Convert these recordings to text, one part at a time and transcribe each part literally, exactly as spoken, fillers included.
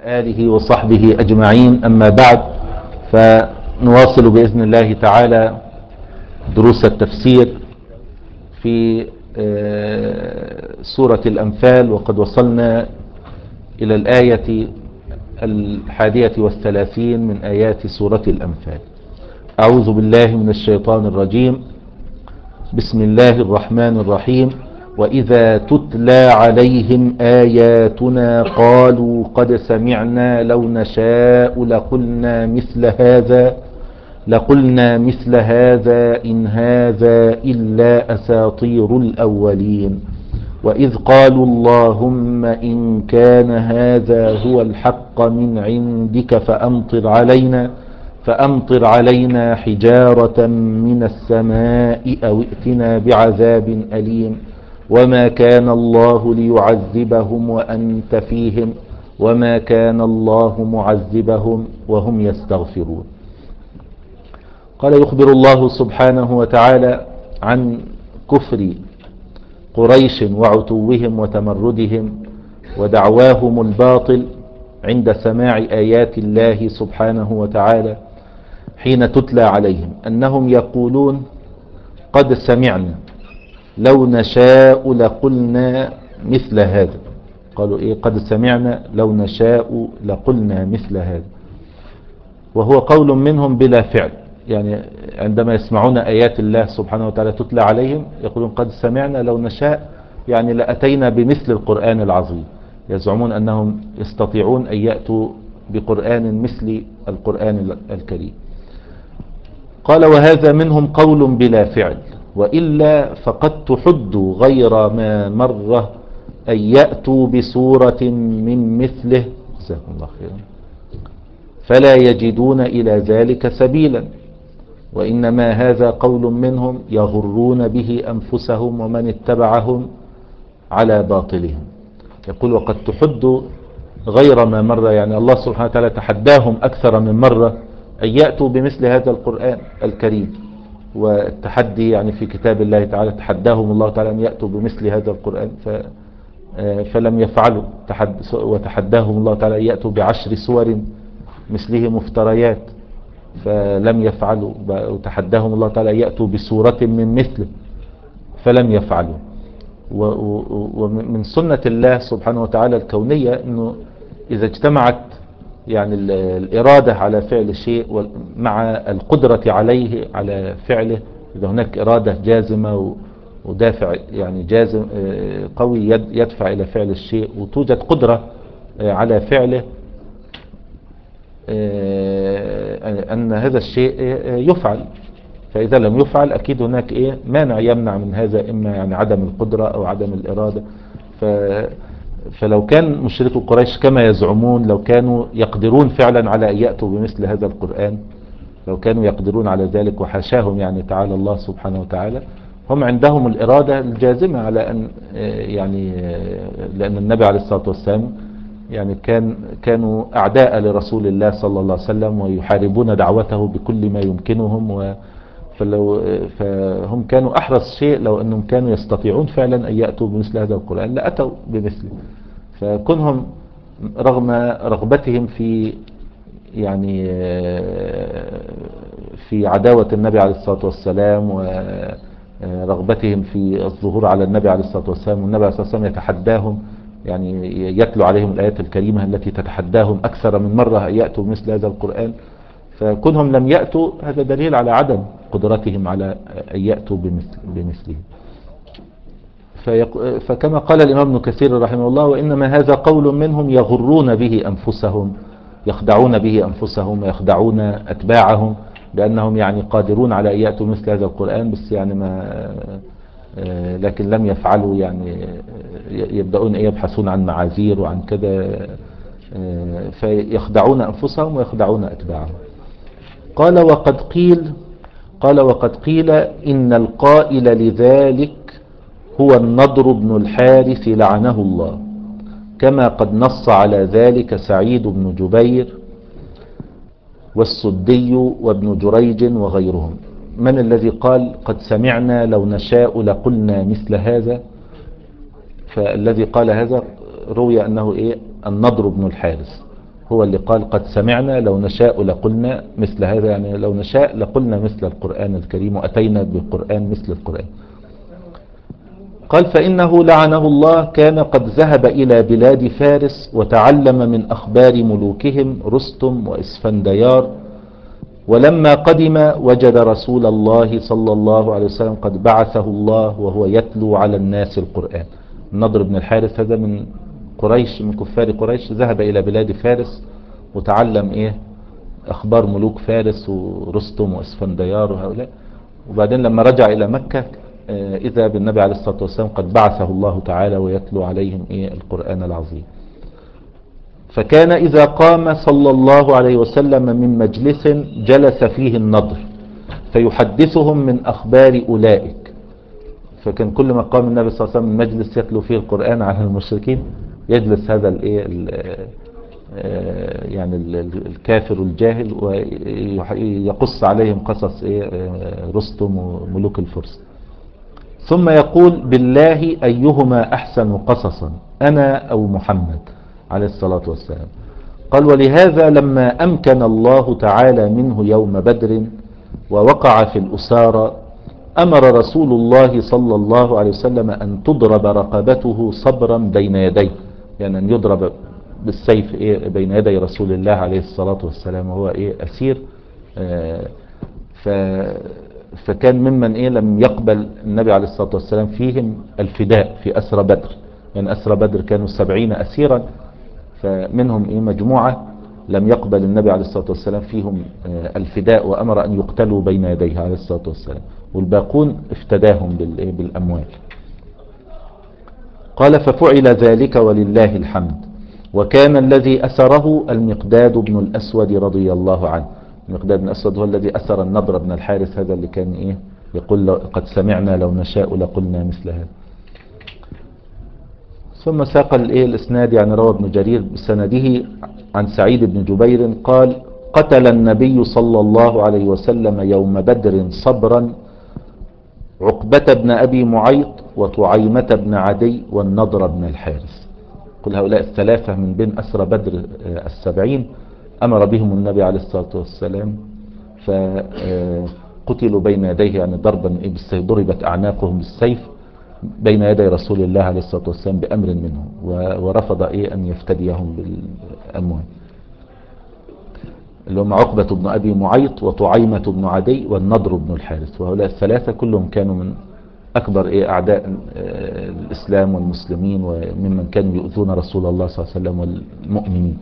آله وصحبه أجمعين. أما بعد، فنواصل بإذن الله تعالى دروس التفسير في سورة الأنفال، وقد وصلنا إلى الآية الحادية والثلاثين من آيات سورة الأنفال. أعوذ بالله من الشيطان الرجيم. بسم الله الرحمن الرحيم. وإذا تتلى عليهم آياتنا قالوا قد سمعنا لو نشاء لقلنا مثل هذا لقلنا مثل هذا إن هذا إلا أساطير الأولين. وإذ قالوا اللهم إن كان هذا هو الحق من عندك فأمطر علينا فأمطر علينا حجارة من السماء أو ائتنا بعذاب أليم. وما كان الله ليعذبهم وأنت فيهم وما كان الله معذبهم وهم يستغفرون. قال يخبر الله سبحانه وتعالى عن كفر قريش وعتوهم وتمردهم ودعواهم الباطل عند سماع آيات الله سبحانه وتعالى حين تتلى عليهم، أنهم يقولون قد سمعنا لو نشاء لقلنا مثل هذا. قالوا إيه؟ قد سمعنا لو نشاء لقلنا مثل هذا، وهو قول منهم بلا فعل. يعني عندما يسمعون آيات الله سبحانه وتعالى تتلى عليهم يقولون قد سمعنا لو نشاء، يعني لأتينا بمثل القرآن العظيم. يزعمون أنهم يستطيعون أن يأتوا بقرآن مثل القرآن الكريم. قال وهذا منهم قول بلا فعل، وإلا فقد تحدوا غير ما مرة أن يأتوا بسورة من مثله جزاكم الله خيرا فلا يجدون إلى ذلك سبيلا، وإنما هذا قول منهم يغرون به أنفسهم ومن اتبعهم على باطلهم. يقول وقد تحدوا غير ما مرة، يعني الله سبحانه وتعالى تحداهم أكثر من مرة أن يأتوا بمثل هذا القرآن الكريم. والتحدي يعني في كتاب الله تعالى تحداهم الله تعالى أن يأتوا بمثل هذا القرآن فلم يفعلوا، وتحداهم الله تعالى أن يأتوا بعشر سور مثله مفتريات فلم يفعلوا، وتحداهم الله تعالى أن يأتوا بسورة من مثله فلم يفعلوا. ومن سنة الله سبحانه وتعالى الكونية أنه إذا اجتمعت يعني الإرادة على فعل شيء مع القدرة عليه على فعله، إذا هناك إرادة جازمة ودافع يعني جازم قوي يدفع إلى فعل الشيء، وتوجد قدرة على فعله، أن هذا الشيء يفعل. فإذا لم يفعل أكيد هناك إيه مانع يمنع من هذا، إما يعني عدم القدرة أو عدم الإرادة. ف فلو كان مشركو قريش كما يزعمون لو كانوا يقدرون فعلا على أن يأتوا بمثل هذا القرآن، لو كانوا يقدرون على ذلك، وحاشاهم يعني تعالى الله سبحانه وتعالى، هم عندهم الإرادة الجازمة على أن يعني لأن النبي عليه الصلاة والسلام يعني كان كانوا أعداء لرسول الله صلى الله عليه وسلم ويحاربون دعوته بكل ما يمكنهم، و فلو فهم كانوا أحرص شيء لو أنهم كانوا يستطيعون فعلا أن يأتوا بمثل هذا القرآن لأتوا بمثله. فكونهم رغم رغبتهم في يعني في عداوة النبي عليه الصلاة والسلام ورغبتهم في الظهور على النبي عليه الصلاة والسلام، والنبي عليه الصلاة والسلام يتحداهم، يعني يتلو عليهم الآيات الكريمة التي تتحداهم أكثر من مرة أن يأتوا بمثل هذا القرآن، فكونهم لم يأتوا هذا دليل على عدم قدرتهم على أن يأتوا بمثل بمثله. فكما قال الإمام ابن كثير رحمه الله وإنما هذا قول منهم يغرون به أنفسهم، يخدعون به أنفسهم ويخدعون أتباعهم بأنهم يعني قادرون على أن يأتوا مثل هذا القرآن، بس يعني ما لكن لم يفعلوا، يعني يبدأون يبحثون عن معاذير وعن كذا، فيخدعون أنفسهم ويخدعون أتباعهم. قال وقد قيل قال وقد قيل إن القائل لذلك هو النضر بن الحارث لعنه الله، كما قد نص على ذلك سعيد بن جبير والسدي وابن جريج وغيرهم. من الذي قال قد سمعنا لو نشاء لقلنا مثل هذا؟ فالذي قال هذا روي أنه إيه النضر بن الحارث، هو اللي قال قد سمعنا لو نشاء لقلنا مثل هذا، يعني لو نشاء لقلنا مثل القرآن الكريم وأتينا بالقرآن مثل القرآن. قال فإنه لعنه الله كان قد ذهب إلى بلاد فارس وتعلم من أخبار ملوكهم رستم وإسفنديار، ولما قدم وجد رسول الله صلى الله عليه وسلم قد بعثه الله وهو يتلو على الناس القرآن. النضر بن الحارث هذا من قريش، من كفار قريش، ذهب إلى بلاد فارس وتعلم إيه أخبار ملوك فارس ورستم وإسفنديار وهؤلاء، وبعدين لما رجع إلى مكة إذا بالنبي عليه الصلاة والسلام قد بعثه الله تعالى ويتلو عليهم إيه القرآن العظيم. فكان إذا قام صلى الله عليه وسلم من مجلس جلس فيه النضر فيحدثهم من أخبار أولئك. فكان كل ما قام النبي صلى الله عليه وسلم من مجلس يتلو فيه القرآن على المشركين يجلس هذا الايه يعني الكافر الجاهل ويقص عليهم قصص ايه رستم وملوك الفرس، ثم يقول بالله أيهما أحسن قصصا أنا أو محمد عليه الصلاة والسلام. قال ولهذا لما أمكن الله تعالى منه يوم بدر ووقع في الأسارى أمر رسول الله صلى الله عليه وسلم أن تضرب رقبته صبرا بين يديه، يعني أن يضرب بالسيف إيه بين يدي رسول الله عليه الصلاة والسلام وهو إيه أسير. آه ف فكان ممن إيه لم يقبل النبي عليه الصلاة والسلام فيهم الفداء في أسرى بدر، يعني أسرى بدر كانوا سبعين أسيرا، فمنهم إيه مجموعة لم يقبل النبي عليه الصلاة والسلام فيهم الفداء وأمر أن يقتلوا بين يديه عليه الصلاة والسلام، والباقون افتداهم بالأموال. قال ففعل ذلك ولله الحمد. وكان الذي أسره المقداد بن الأسود رضي الله عنه. المقداد بن الأسود هو الذي أسر النضر بن الحارث، هذا اللي كان إيه يقول قد سمعنا لو نشاء لقلنا مثل هذا. ثم ساق الايه الاسناد، يعني روى ابن جرير بسنده عن سعيد بن جبير قال قتل النبي صلى الله عليه وسلم يوم بدر صبرا عقبة بن أبي معيط وطعيمة بن عدي والنضر بن الحارث. كل هؤلاء الثلاثة من بين أسرى بدر السبعين أمر بهم النبي عليه الصلاة والسلام فقتلوا بين يديه، يعني ضربا بالسيف، ضربت أعناقهم بالسيف بين يدي رسول الله عليه الصلاة والسلام بأمر منه، ورفض إيه أن يفتديهم بالأموال، اللي هم عقبة بن أبي معيط وطعيمة بن عدي والنضر بن الحارث. وهؤلاء الثلاثة كلهم كانوا من أكبر إيه أعداء الإسلام والمسلمين وممن كانوا يؤذون رسول الله صلى الله عليه وسلم والمؤمنين.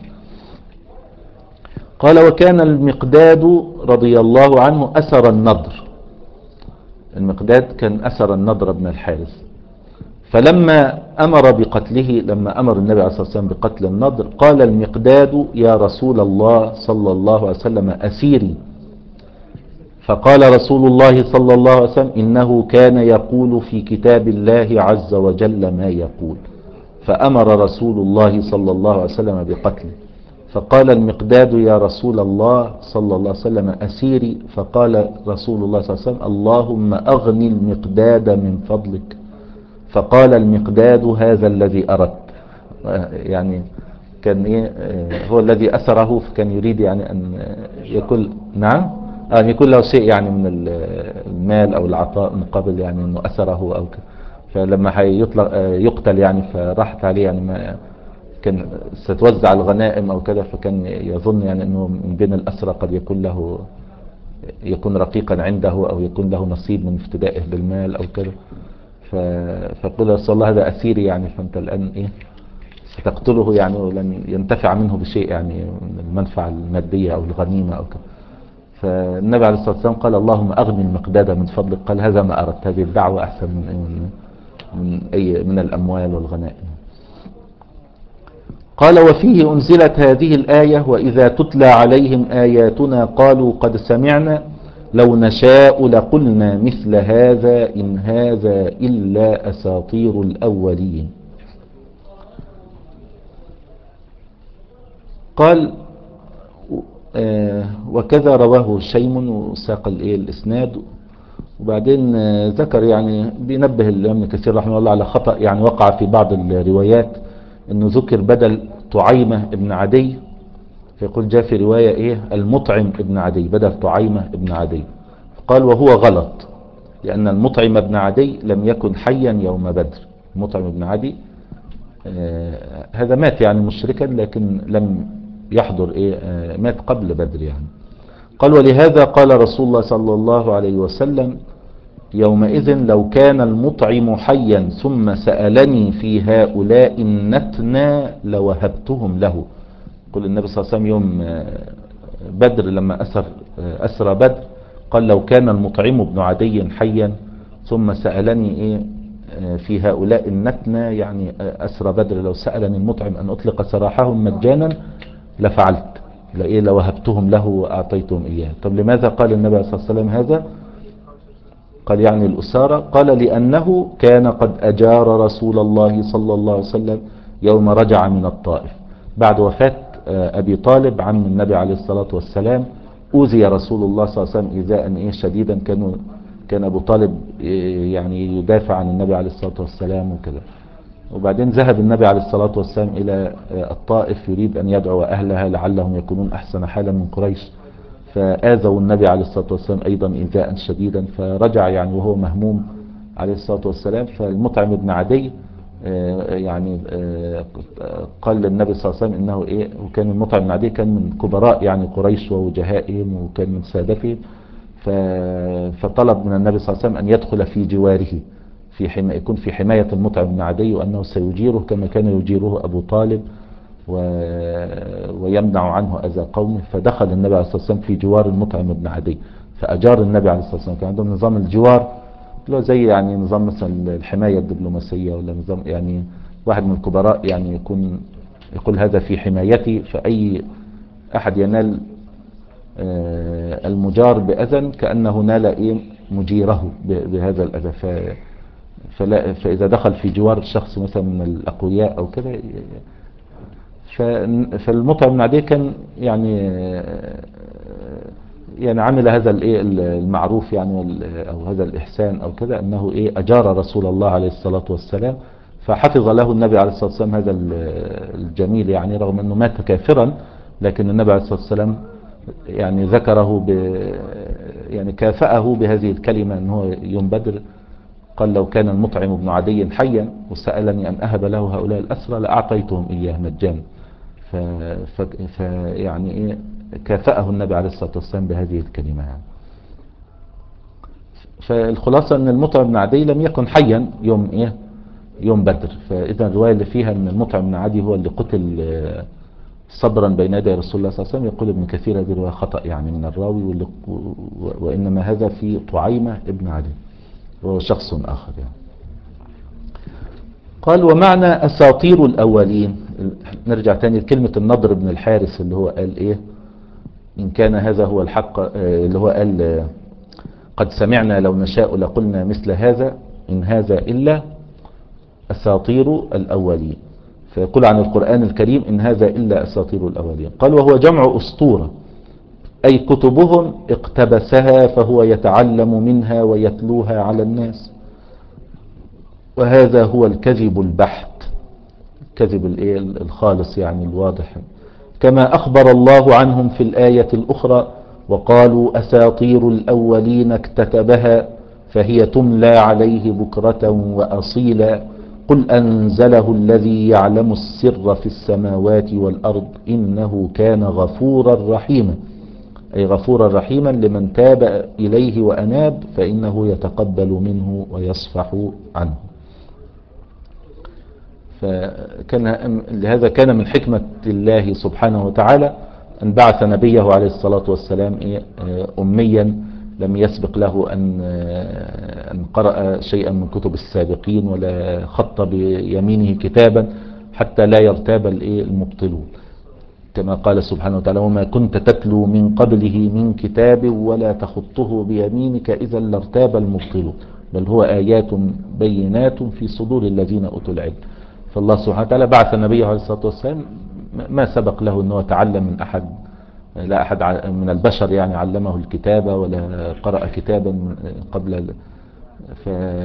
قال وكان المقداد رضي الله عنه أسر النضر، المقداد كان أسر النضر بن الحارث، فلما أمر بقتله، لما أمر النبي عليه الصلاة والسلام بقتل النضر قال المقداد يا رسول الله صلى الله عليه وسلم أسيري. فقال رسول الله صلى الله عليه وسلم إنه كان يقول في كتاب الله عز وجل ما يقول، فأمر رسول الله صلى الله عليه وسلم بقتله. فقال المقداد يا رسول الله صلى الله عليه وسلم أسيري. فقال رسول الله صلى الله عليه وسلم اللهم أغني المقداد من فضلك. فقال المقداد هذا الذي أردت، يعني كان إيه هو الذي أسره، فكان يريد يعني أن يكون نعم أن يكون له شيء يعني من المال أو العطاء مقابل يعني أنه أسره أو كده. فلما هيطلق يقتل يعني فراحت عليه يعني ما كان ستوزع الغنائم أو كده، فكان يظن يعني أنه من بين الأسرى قد يكون له يكون رقيقا عنده أو يكون له نصيب من افتدائه بالمال أو كده. فقال رسول الله هذا أسيري، يعني فأنت الآن إيه ستقتله يعني ولن ينتفع منه بشيء يعني من المنفعة المادية أو الغنيمة أو كده. فالنبي عليه الصلاة والسلام قال اللهم أغني المقداد من فضلك. قال هذا ما أردت، هذه الدعوة أحسن من من أي من الأموال والغنائم. قال وفيه أنزلت هذه الآية وإذا تتلى عليهم آياتنا قالوا قد سمعنا لو نشاء لقلنا مثل هذا إن هذا إلا أساطير الأولين. قال آه وكذا رواه شيم وساق الإسناد. وبعدين آه ذكر يعني بينبه الإمام كثير رحمه الله على خطأ يعني وقع في بعض الروايات، انه ذكر بدل طعيمة ابن عدي فيقول جاء في رواية إيه المطعم ابن عدي بدل طعيمة ابن عدي. قال وهو غلط، لأن المطعم ابن عدي لم يكن حيا يوم بدر. المطعم ابن عدي آه هذا مات يعني مشركا، لكن لم يحضر إيه آه مات قبل بدر يعني. قال ولهذا قال رسول الله صلى الله عليه وسلم يومئذ لو كان المطعم حيا ثم سألني في هؤلاء النتنى لوهبتهم له. قل النبي صلى الله عليه وسلم يوم بدر لما أسر أسرى بدر قال لو كان المطعم ابن عدي حيا ثم سألني إيه في هؤلاء النتنى، يعني أسرى بدر، لو سألني المطعم أن أطلق سراحهم مجانا لفعلت، لإيه لوهبتهم له وأعطيتهم إياه. طب لماذا قال النبي صلى الله عليه وسلم هذا؟ قال يعني الأسارة، قال لأنه كان قد أجار رسول الله صلى الله عليه وسلم يوم رجع من الطائف بعد وفاة أبي طالب عم النبي عليه الصلاة والسلام. أوذي رسول الله صلى الله عليه وسلم إيذاء إيه شديدا، كانوا كان أبو طالب يعني يدافع عن النبي عليه الصلاة والسلام وكذا. وبعدين ذهب النبي عليه الصلاة والسلام إلى الطائف يريد أن يدعو أهلها لعلهم يكونون أحسن حالا من قريش، فآذوا النبي عليه الصلاة والسلام أيضا إيذاء شديدا، فرجع يعني وهو مهموم عليه الصلاة والسلام. فالمطعم بن عدي يعني قال للنبي صلى الله عليه وسلم إنه إيه، وكان المطعم بن عدي كان من كبراء يعني قريش ووجهائهم وكان من سادتهم، فطلب من النبي صلى الله عليه وسلم أن يدخل في جواره، في حما يكون في حماية المطعم بن عدي، وأنه سيجيره كما كان يجيره أبو طالب و... ويمنع عنه أذى قومه. فدخل النبي عليه الصلاة والسلام في جوار المطعم بن عدي، فأجار النبي عليه الصلاة والسلام. كان عندهم نظام الجوار له زي يعني نظام مثلا الحماية الدبلوماسية، ولا نظام يعني واحد من الكبراء يعني يكون يقول هذا في حمايتي، فأي أحد ينال المجار بأذى كأنه نال إيه مجيره بهذا الأذى. ف... فلا فإذا دخل في جوار الشخص مثلا من الأقوياء أو كذا، فالمطعم بن عدي كان يعني يعني عمل هذا الايه المعروف يعني او هذا الاحسان او كذا، انه ايه اجار رسول الله عليه الصلاة والسلام، فحفظ له النبي عليه الصلاة والسلام هذا الجميل، يعني رغم انه مات كافرا، لكن النبي عليه الصلاة والسلام يعني ذكره ب يعني كافأه بهذه الكلمة ان هو يوم بدر قال لو كان المطعم ابن عدي حيا وسألني ان اهب له هؤلاء الاسرى لاعطيتهم اياه مجانا. ف... ف... ف... يعني ايه كافأه النبي عليه الصلاة والسلام بهذه الكلمة يعني. فالخلاصة ان المطعم بن عدي لم يكن حيا يوم ايه يوم بدر. فاذا الرواية اللي فيها ان المطعم بن عدي هو اللي قتل صبرا بين يدي رسول الله صلى الله عليه وسلم، يقول ابن كثير هذه رواية خطأ يعني من الراوي، واللي... وانما هذا في طعيمة ابن عدي وهو شخص اخر يعني. قال ومعنى اساطير الاولين، نرجع تاني لكلمة النضر بن الحارث اللي هو قال ايه إن كان هذا هو الحق، اللي هو قال قد سمعنا لو نشاء لقلنا مثل هذا إن هذا إلا أساطير الأولين. فيقول عن القرآن الكريم إن هذا إلا أساطير الأولين. قال وهو جمع أسطورة، أي كتبهم اقتبسها فهو يتعلم منها ويتلوها على الناس، وهذا هو الكذب البحت، الكذب الخالص يعني الواضح، كما أخبر الله عنهم في الآية الأخرى وقالوا أساطير الأولين اكتتبها فهي تملى عليه بكرة وأصيلا قل أنزله الذي يعلم السر في السماوات والأرض إنه كان غفورا رحيما، أي غفورا رحيما لمن تاب إليه وأناب فإنه يتقبل منه ويصفح عنه. فكان لهذا كان من حكمة الله سبحانه وتعالى أن بعث نبيه عليه الصلاة والسلام أميا لم يسبق له أن أن قرأ شيئا من كتب السابقين ولا خط بيمينه كتابا حتى لا يرتاب المبطلون، كما قال سبحانه وتعالى وما كنت تتلو من قبله من كتاب ولا تخطه بيمينك إذا لارتاب المبطلون بل هو آيات بينات في صدور الذين أوتوا العلم. فالله سبحانه وتعالى بعث النبي عليه الصلاة والسلام ما سبق له أنه تعلم من أحد، لا أحد من البشر يعني علمه الكتابة ولا قرأ كتابا قبل،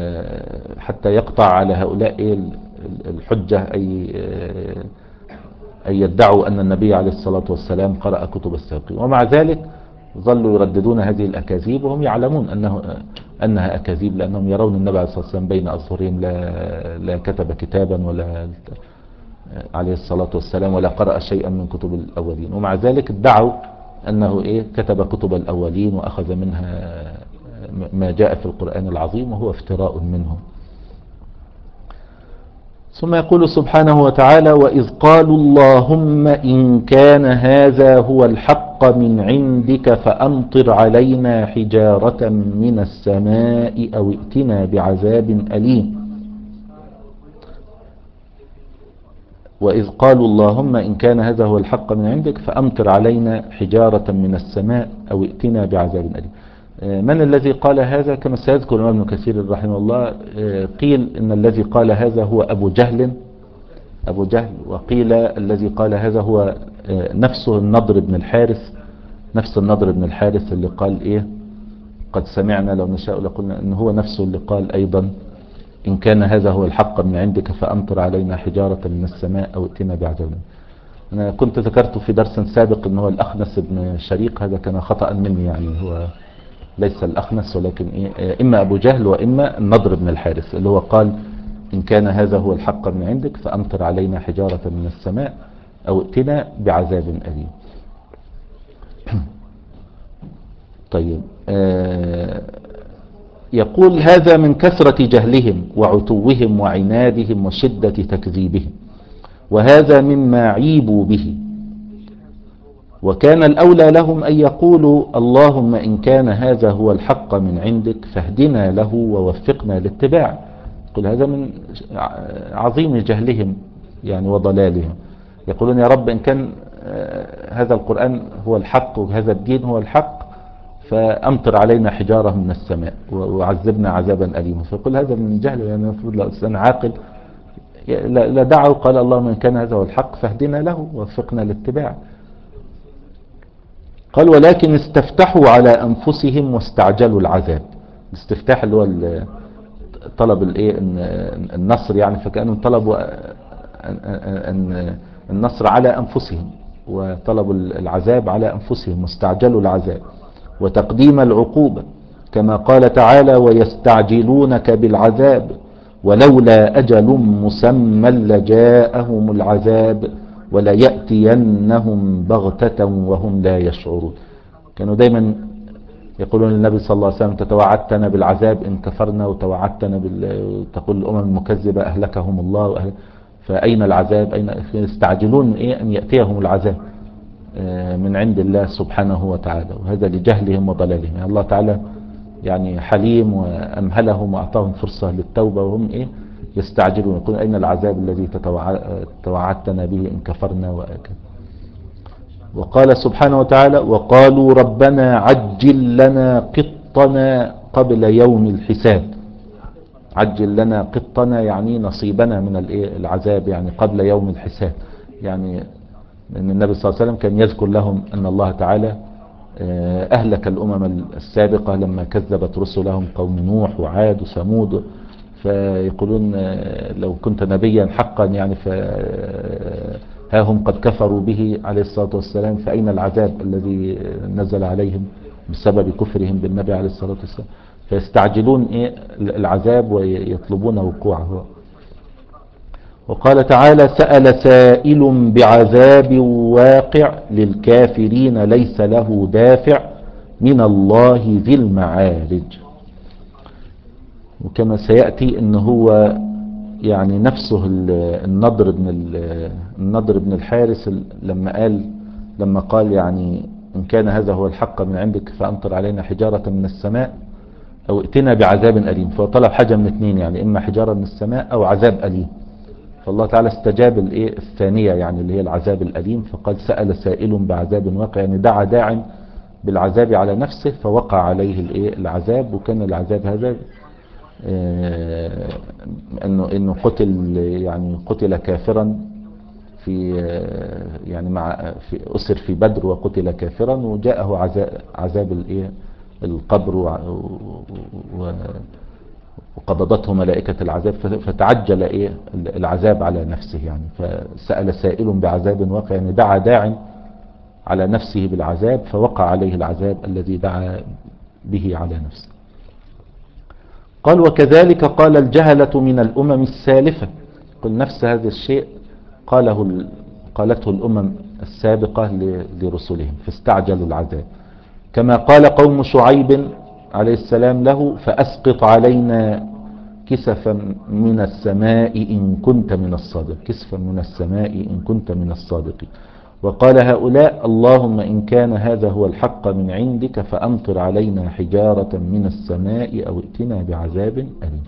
حتى يقطع على هؤلاء الحجة أي أي يدعوا أن النبي عليه الصلاة والسلام قرأ كتب السابقين، ومع ذلك ظلوا يرددون هذه الأكاذيب وهم يعلمون أنه أنها أكاذيب، لأنهم يرون النبي عليه الصلاة والسلام بين أظهرهم لا, لا كتب كتابا ولا عليه الصلاة والسلام ولا قرأ شيئا من كتب الأولين، ومع ذلك ادعوا أنه إيه كتب كتب الأولين وأخذ منها ما جاء في القرآن العظيم، وهو افتراء منهم. ثم يقول سبحانه وتعالى: وإذ قالوا اللهم إن كان هذا هو الحق من عندك فأمطر علينا حجارة من السماء أو ائتنا بعذاب أليم. وإذ قالوا اللهم إن كان هذا هو الحق من عندك فأمطر علينا حجارة من السماء أو ائتنا بعذاب أليم. من الذي قال هذا؟ كما سيذكر الإمام ابن كثير رحمه الله، قيل إن الذي قال هذا هو أبو جهل أبو جهل وقيل الذي قال هذا هو نفسه النضر بن الحارث، نفس النضر بن الحارث اللي قال إيه قد سمعنا لو نشاء لقلنا، إن هو نفسه اللي قال أيضا إن كان هذا هو الحق من عندك فأمطر علينا حجارة من السماء أو ائتنا بعذاب. أنا كنت ذكرت في درس سابق إن هو الأخنس بن شريق، هذا كان خطأ مني، يعني هو ليس الأخنس ولكن إيه إما أبو جهل وإما النضر بن الحارث اللي هو قال إن كان هذا هو الحق من عندك فأمطر علينا حجارة من السماء أو ائتنا بعذاب أليم. طيب، آه يقول هذا من كثرة جهلهم وعتوهم وعنادهم وشدة تكذيبهم، وهذا مما عيبوا به، وكان الأولى لهم أن يقولوا اللهم إن كان هذا هو الحق من عندك فاهدنا له ووفقنا لاتباعه. يقول هذا من عظيم جهلهم يعني وضلالهم، يقولون يا رب إن كان هذا القرآن هو الحق وهذا الدين هو الحق فأمطر علينا حجارة من السماء وعذبنا عذابا أليما. فيقول هذا من جهل، يعني المفروض لو إنسان عاقل لا دعوا قال اللهم إن كان هذا هو الحق فاهدنا له ووفقنا لاتباعه. قال ولكن استفتحوا على أنفسهم واستعجلوا العذاب. الاستفتاح اللي هو طلب الايه النصر، يعني فكأنهم طلبوا النصر على أنفسهم وطلبوا العذاب على أنفسهم واستعجلوا العذاب وتقديم العقوبة، كما قال تعالى ويستعجلونك بالعذاب ولولا أجل مسمى لجاءهم العذاب وليأتينهم بغتة وهم لا يشعرون. كانوا دايما يقولون للنبي صلى الله عليه وسلم تتوعدتنا بالعذاب إن كفرنا وتوعدتنا بال... تقول الأمم المكذبة أهلكهم الله وأهل... فأين العذاب؟ أين يستعجلون إيه أن يأتيهم العذاب من عند الله سبحانه وتعالى، وهذا لجهلهم وضلالهم. يعني الله تعالى يعني حليم وأمهلهم وأعطاهم فرصة للتوبة وهم إيه يستعجلون، يقول أين العذاب الذي تتوعدتنا به إن كفرنا وأكل. وقال سبحانه وتعالى وقالوا ربنا عجل لنا قطنا قبل يوم الحساب. عجل لنا قطنا يعني نصيبنا من العذاب يعني قبل يوم الحساب، يعني أن النبي صلى الله عليه وسلم كان يذكر لهم أن الله تعالى أهلك الأمم السابقة لما كذبت رسلهم قوم نوح وعاد وثمود، فيقولون لو كنت نبيا حقا يعني ها هم قد كفروا به عليه الصلاة والسلام، فأين العذاب الذي نزل عليهم بسبب كفرهم بالنبي عليه الصلاة والسلام؟ فيستعجلون إيه العذاب ويطلبون وقوعه. وقال تعالى سأل سائل بعذاب واقع للكافرين ليس له دافع من الله ذي المعارج. وكما سيأتي ان هو يعني نفسه النضر بن النضر بن الحارث لما قال لما قال يعني إن كان هذا هو الحق من عندك فأمطر علينا حجارة من السماء أو ائتنا بعذاب أليم، فطلب حاجة من اثنين، يعني إما حجارة من السماء أو عذاب أليم. فالله تعالى استجاب الايه الثانية يعني اللي هي العذاب الأليم، فقال سأل سائل بعذاب واقع، يعني دعا داع بالعذاب على نفسه فوقع عليه الايه العذاب. وكان العذاب هذا آه انه انه قتل يعني قتل كافرا في آه يعني مع في أسر في بدر وقتل كافرا، وجاءه عذاب عذاب الايه القبر و وقبضته ملائكة العذاب فتعجل إيه العذاب على نفسه يعني. فسأل سائل بعذاب واقع، يعني دعا داع على نفسه بالعذاب فوقع عليه العذاب الذي دعا به على نفسه. قال وكذلك قال الجهلة من الأمم السالفة. قل نفس هذا الشيء قاله قالته الأمم السابقة لرسلهم فاستعجلوا العذاب، كما قال قوم شعيب عليه السلام له فأسقط علينا كسفا من السماء إن كنت من الصادق، كسفا من السماء إن كنت من الصادقين. وقال هؤلاء اللهم إن كان هذا هو الحق من عندك فأمطر علينا حجارة من السماء أو ائتنا بعذاب أليم.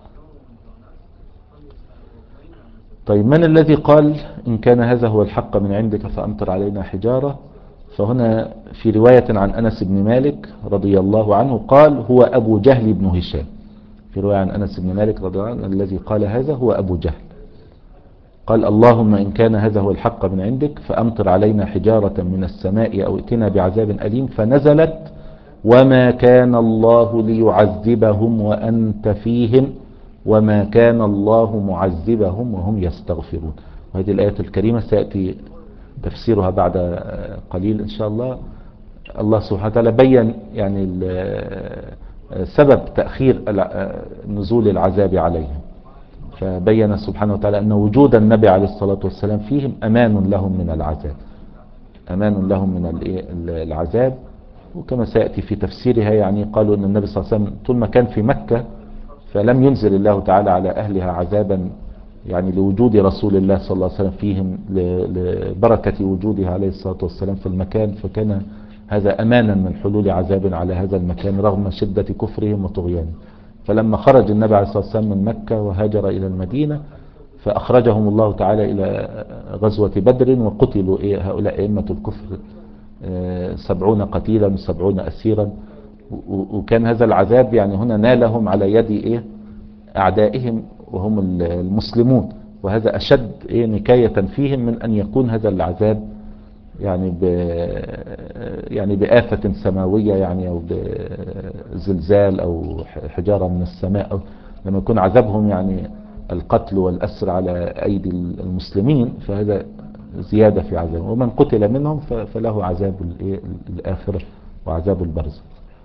طيب من الذي قال إن كان هذا هو الحق من عندك فأمطر علينا حجارة؟ فهنا في رواية عن أنس بن مالك رضي الله عنه قال هو أبو جهل بن هشام. في رواية عن أنس بن مالك رضي الله عنه الذي قال هذا هو أبو جهل، قال اللهم إن كان هذا هو الحق من عندك فأمطر علينا حجارة من السماء أو ائتنا بعذاب أليم، فنزلت وما كان الله ليعذبهم وأنت فيهم وما كان الله معذبهم وهم يستغفرون. وهذه الآية الكريمة سيأتي تفسيرها بعد قليل إن شاء الله. الله سبحانه وتعالى بيّن يعني سبب تأخير نزول العذاب عليهم، فبين سبحانه وتعالى أن وجود النبي عليه الصلاة والسلام فيهم أمان لهم من العذاب، أمان لهم من العذاب. وكما سيأتي في تفسيرها يعني قالوا أن النبي صلى الله عليه وسلم طول ما كان في مكة فلم ينزل الله تعالى على أهلها عذابا يعني لوجود رسول الله صلى الله عليه وسلم فيهم، لبركة وجوده عليه الصلاة والسلام في المكان، فكان هذا أمانا من حلول عذاب على هذا المكان رغم شدة كفرهم وطغيانهم. فلما خرج النبي عليه الصلاة والسلام من مكة وهاجر إلى المدينة فأخرجهم الله تعالى إلى غزوة بدر وقتلوا إيه هؤلاء أئمة الكفر سبعون قتيلا وسبعون أسيرا. وكان هذا العذاب يعني هنا نالهم على يد إيه أعدائهم وهم المسلمون، وهذا أشد إيه نكاية فيهم من أن يكون هذا العذاب يعني ب يعني بآفة سماوية يعني أو بزلزال أو حجارة من السماء، أو لما يكون عذابهم يعني القتل والأسر على أيدي المسلمين فهذا زيادة في عذابهم، ومن قتل منهم فله عذاب الآخرة وعذاب البرزخ.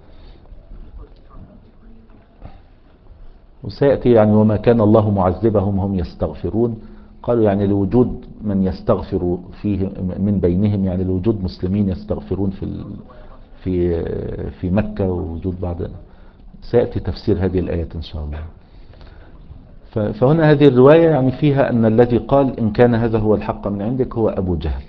وسيأتي يعني وما كان الله معذبهم هم يستغفرون، قالوا يعني لوجود من يستغفر فيه من بينهم، يعني لوجود مسلمين يستغفرون في في في مكة ووجود بعض. سيأتي تفسير هذه الآيات إن شاء الله. فهنا هذه الرواية يعني فيها أن الذي قال إن كان هذا هو الحق من عندك هو أبو جهل.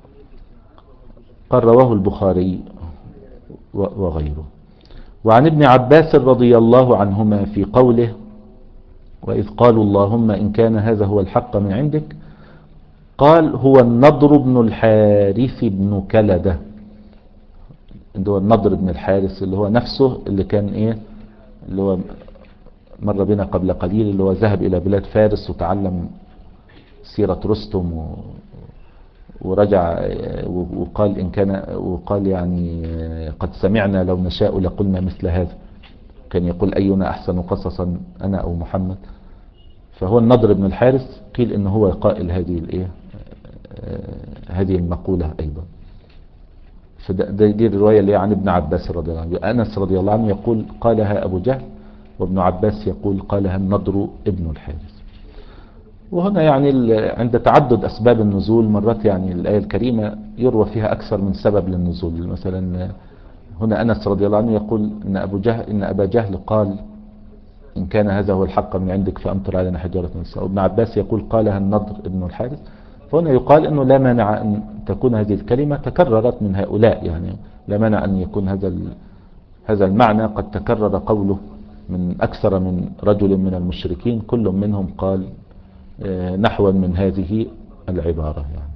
قال رواه البخاري وغيره. وعن ابن عباس رضي الله عنهما في قوله وإذ قالوا اللهم إن كان هذا هو الحق من عندك، قال هو النضر بن الحارث بن كلدة، اللي هو النضر بن الحارث اللي هو نفسه اللي كان إيه اللي هو مر بنا قبل قليل، اللي هو ذهب إلى بلاد فارس وتعلم سيرة رستم و ورجع وقال إن كان وقال يعني قد سمعنا لو نشاء لقلنا مثل هذا، كان يقول أينا أحسن قصصا أنا أو محمد. فهو النضر بن الحارث قيل إن هو قائل هذه الإيه هذه المقولة أيضا. فدي الرواية اللي عن ابن عباس رضي الله عنه. أنس رضي الله عنه يقول قالها أبو جهل، وابن عباس يقول قالها النضر ابن الحارث. وهنا يعني عند تعدد أسباب النزول مرات يعني الآية الكريمة يروى فيها أكثر من سبب للنزول. مثلا هنا أنس رضي الله عنه يقول إن أبو جهل إن أبا جهل قال إن كان هذا هو الحق من عندك فأمطر علينا حجارة من السماء، وابن عباس يقول قالها النضر ابن الحارث. فهنا يقال أنه لا مانع أن تكون هذه الكلمة تكررت من هؤلاء، يعني لا مانع أن يكون هذا هذا المعنى قد تكرر قوله من أكثر من رجل من المشركين كل منهم قال نحوا من هذه العبارة يعني.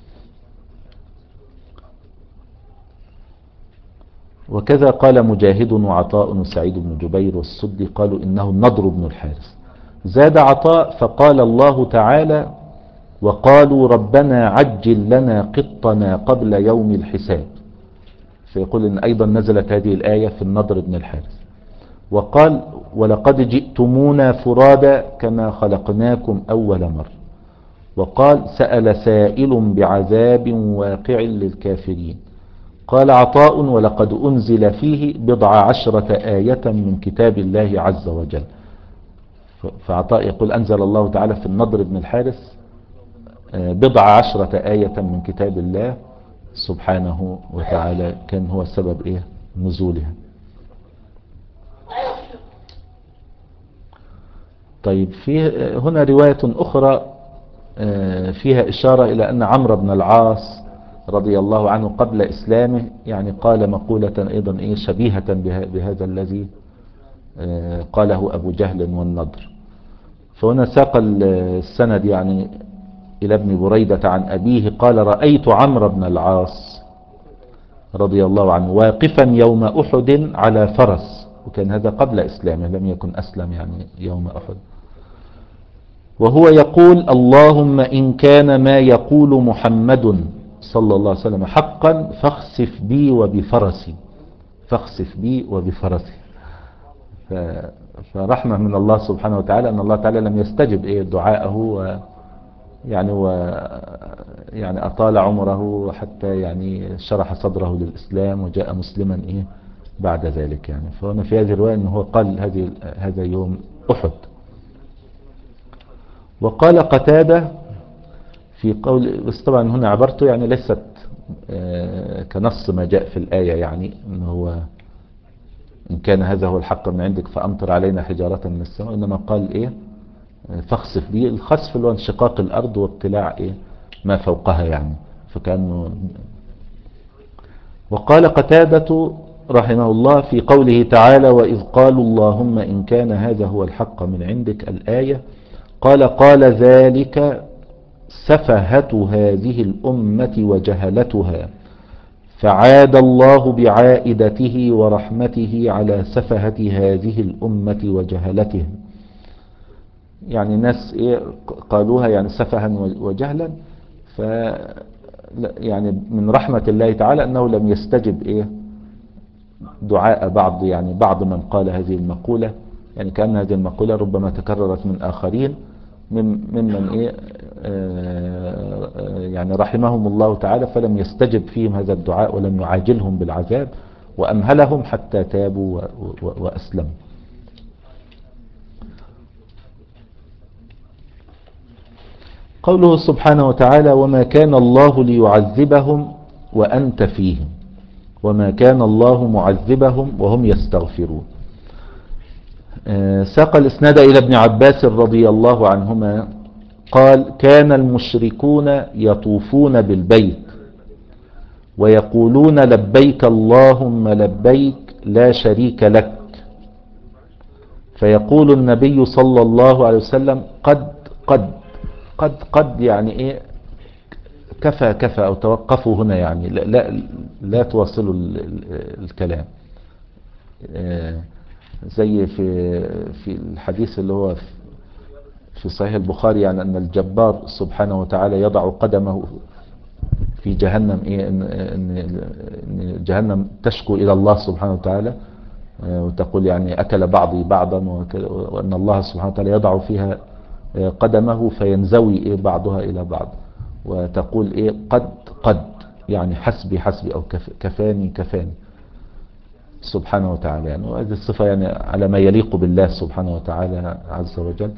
وكذا قال مجاهد وعطاء وسعيد بن جبير والسدي قالوا إنه النضر بن الحارث. زاد عطاء فقال الله تعالى وقالوا ربنا عجل لنا قطنا قبل يوم الحساب، فيقول إن أيضا نزلت هذه الآية في النضر بن الحارث. وقال ولقد جئتمونا فرادا كما خلقناكم أول مرة. وقال سأل سائل بعذاب واقع للكافرين. قال عطاء ولقد أنزل فيه بضع عشرة آية من كتاب الله عز وجل. فعطاء يقول أنزل الله تعالى في النضر بن الحارث بضع عشرة آية من كتاب الله سبحانه وتعالى، كان هو سبب إيه نزولها. طيب في هنا رواية أخرى فيها إشارة إلى أن عمرو بن العاص رضي الله عنه قبل إسلامه يعني قال مقولة أيضا إيه شبيهة بهذا الذي قاله أبو جهل والنضر. فهنا ساق السند يعني إلى ابن بريدة عن أبيه قال رأيت عمرو بن العاص رضي الله عنه واقفا يوم أحد على فرس، وكان هذا قبل إسلامه لم يكن أسلم يعني يوم أحد، وهو يقول اللهم إن كان ما يقول محمد صلى الله عليه وسلم حقا فاخسف بي وبفرسي، فاخسف بي وبفرسي. فرحمة من الله سبحانه وتعالى أن الله تعالى لم يستجب إيه دعاءه، و يعني و يعني أطال عمره حتى يعني شرح صدره للإسلام وجاء مسلما إيه بعد ذلك يعني. فهنا في هذه الرواية أنه هو قال هذه هذا يوم أحد. وقال قتادة في قول، بس طبعا هنا عبرته يعني ليست كنص ما جاء في الآية يعني أنه هو إن كان هذا هو الحق من عندك فأمطر علينا حجارة من السماء، إنما قال إيه فاخسف به. الخسف اللي هو انشقاق الأرض وابتلاع إيه ما فوقها يعني، فكأنه. وقال قتادة رحمه الله في قوله تعالى وإذ قالوا اللهم إن كان هذا هو الحق من عندك الآية، قال قال ذلك سفهة هذه الأمة وجهلتها، فعاد الله بعائدته ورحمته على سفهة هذه الأمة وجهلتهم. يعني ناس إيه قالوها يعني سفها وجهلا، ف يعني من رحمة الله تعالى أنه لم يستجب إيه دعاء بعض يعني بعض من قال هذه المقولة، يعني كأن هذه المقولة ربما تكررت من آخرين من ممن إيه آه يعني رحمهم الله تعالى، فلم يستجب فيهم هذا الدعاء ولم يعاجلهم بالعذاب وأمهلهم حتى تابوا وأسلموا. قوله سبحانه وتعالى وما كان الله ليعذبهم وأنت فيهم وما كان الله معذبهم وهم يستغفرون. ساق الإسناد إلى ابن عباس رضي الله عنهما قال كان المشركون يطوفون بالبيت ويقولون لبيك اللهم لبيك لا شريك لك، فيقول النبي صلى الله عليه وسلم قد قد قد قد يعني ايه كفى كفى او توقفوا هنا يعني لا لا, لا تواصلوا الكلام. زي في في الحديث اللي هو في صحيح البخاري يعني أن الجبار سبحانه وتعالى يضع قدمه في جهنم إيه إن, إن جهنم تشكو إلى الله سبحانه وتعالى وتقول يعني أكل بعضي بعضا، وأن الله سبحانه وتعالى يضع فيها قدمه فينزوي إيه بعضها إلى بعض، وتقول إيه قد قد يعني حسبي حسبي أو كفاني كفاني سبحانه وتعالى يعني. وهذه الصفة يعني على ما يليق بالله سبحانه وتعالى عز وجل.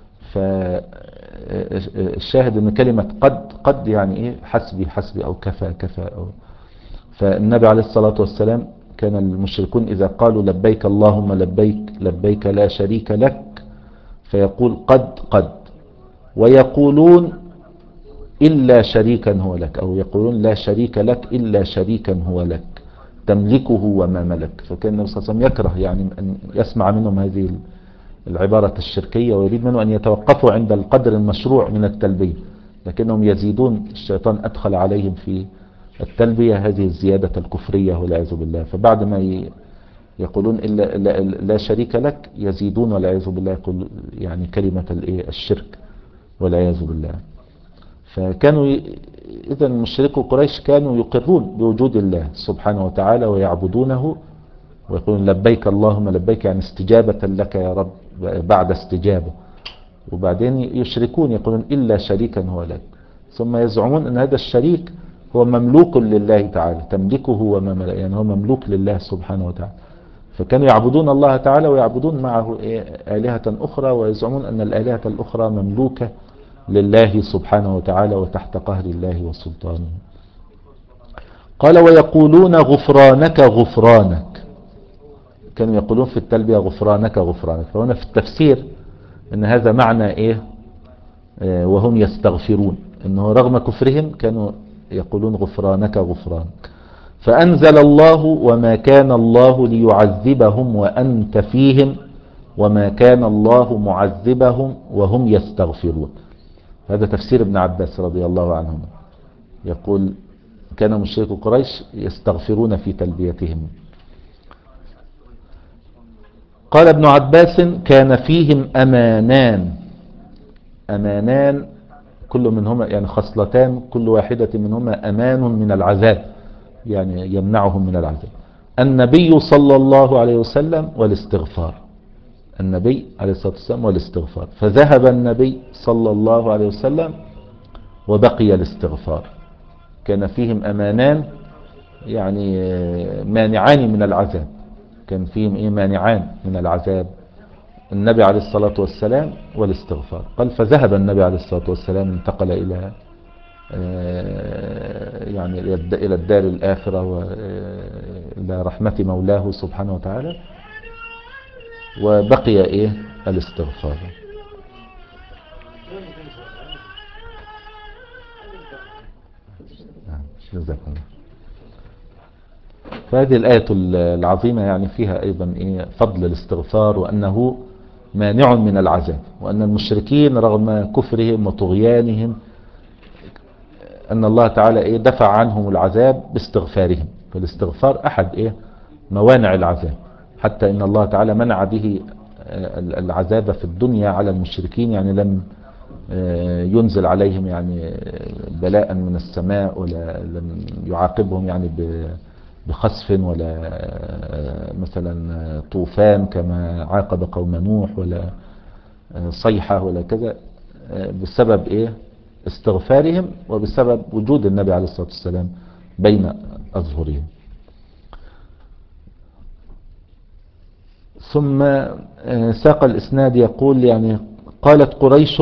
فالشاهد ان كلمة قد قد يعني ايه حسبي حسبي او كفى كفى أو. فالنبي عليه الصلاة والسلام كان المشركون اذا قالوا لبيك اللهم لبيك لبيك لا شريك لك فيقول قد قد، ويقولون إلا شريكا هو لك، أو يقولون لا شريك لك إلا شريكا هو لك تملكه وما ملك. فكان النبي صلى الله عليه وسلم يكره يعني أن يسمع منهم هذه العبارة الشركية، ويريد منهم أن يتوقفوا عند القدر المشروع من التلبية، لكنهم يزيدون. الشيطان أدخل عليهم في التلبية هذه الزيادة الكفرية والعياذ بالله، فبعد ما يقولون إلا لا, لا شريك لك يزيدون والعياذ بالله يقول يعني كلمة الشرك والعياذ بالله. فكانوا إذن مشركو قريش كانوا يقرون بوجود الله سبحانه وتعالى ويعبدونه ويقولون لبيك اللهم لبيك، يعني استجابة لك يا رب بعد استجابة. وبعدين يشركون يقولون إلا شريكا هو لك، ثم يزعمون أن هذا الشريك هو مملوك لله تعالى، تملكه وما ملك، يعني هو مملوك لله سبحانه وتعالى. فكانوا يعبدون الله تعالى ويعبدون معه آلهة أخرى، ويزعمون أن الآلهة الأخرى مملوكة لله سبحانه وتعالى وتحت قهر الله وسلطانه. قال ويقولون غفرانك غفرانك، كانوا يقولون في التلبية غفرانك غفرانك. فهنا في التفسير ان هذا معنى ايه، آه وهم يستغفرون، انه رغم كفرهم كانوا يقولون غفرانك غفرانك. فأنزل الله وما كان الله ليعذبهم وأنت فيهم وما كان الله معذبهم وهم يستغفرون. هذا تفسير ابن عباس رضي الله عنهما، يقول كان مشرك قريش يستغفرون في تلبيتهم. قال ابن عباس كان فيهم أمانان، أمانان كل منهما يعني خصلتان، كل واحدة منهما أمان من العذاب، يعني يمنعهم من العذاب. النبي صلى الله عليه وسلم والاستغفار، النبي عليه الصلاة والسلام والاستغفار، فذهب النبي صلى الله عليه وسلم وبقي الاستغفار. كان فيهم أمانان يعني مانعان من العذاب، كان فيهم إيه مانعان من العذاب، النبي عليه الصلاة والسلام والاستغفار. قال فذهب النبي عليه الصلاة والسلام، انتقل إلى يعني إلى الدار الآخرة وإلى رحمة مولاه سبحانه وتعالى، وبقي إيه الاستغفار. جزاكم الله. فهذه الآية العظيمة يعني فيها أيضا إيه فضل الاستغفار، وأنه مانع من العذاب، وأن المشركين رغم كفرهم وطغيانهم أن الله تعالى إيه دفع عنهم العذاب باستغفارهم. فالاستغفار أحد إيه موانع العذاب، حتى إن الله تعالى منع به العذاب في الدنيا على المشركين، يعني لم ينزل عليهم يعني بلاء من السماء، ولا لم يعاقبهم يعني بخسف ولا مثلا طوفان كما عاقب قوم نوح، ولا صيحة ولا كذا، بسبب إيه استغفارهم وبسبب وجود النبي عليه الصلاة والسلام بين أظهرهم. ثم ساق الإسناد يقول يعني قالت قريش،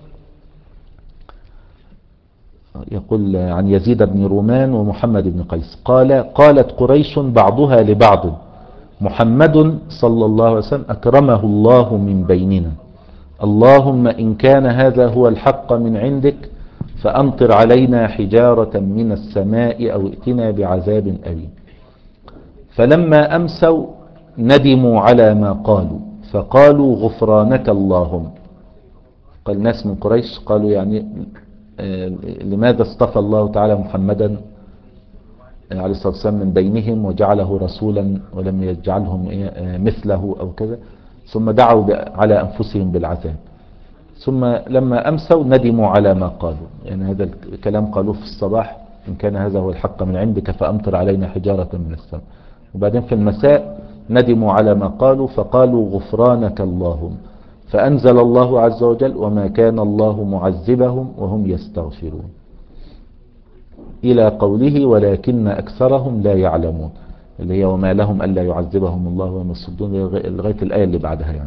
يقول عن يزيد بن رومان ومحمد بن قيس قال قالت قريش بعضها لبعض محمد صلى الله عليه وسلم أكرمه الله من بيننا، اللهم إن كان هذا هو الحق من عندك فأمطر علينا حجارة من السماء أو ائتنا بعذاب أليم. فلما أمسوا ندموا على ما قالوا فقالوا غفرانك اللهم. قال ناس من قريش قالوا يعني لماذا اصطفى الله تعالى محمدا عليه الصلاة والسلام من بينهم وجعله رسولا ولم يجعلهم مثله أو كذا، ثم دعوا على أنفسهم بالعذاب. ثم لما أمسوا ندموا على ما قالوا، يعني هذا الكلام قالوه في الصباح إن كان هذا هو الحق من عندك فأمطر علينا حجارة من السماء، وبعدين في المساء ندموا على ما قالوا فقالوا غفرانك اللهم، فأنزل الله عز وجل وما كان الله معذبهم وهم يستغفرون إلى قوله ولكن أكثرهم لا يعلمون، اللي هي وما لهم ألا يعذبهم الله وهم يصدون لغاية الآية اللي بعدها يعني.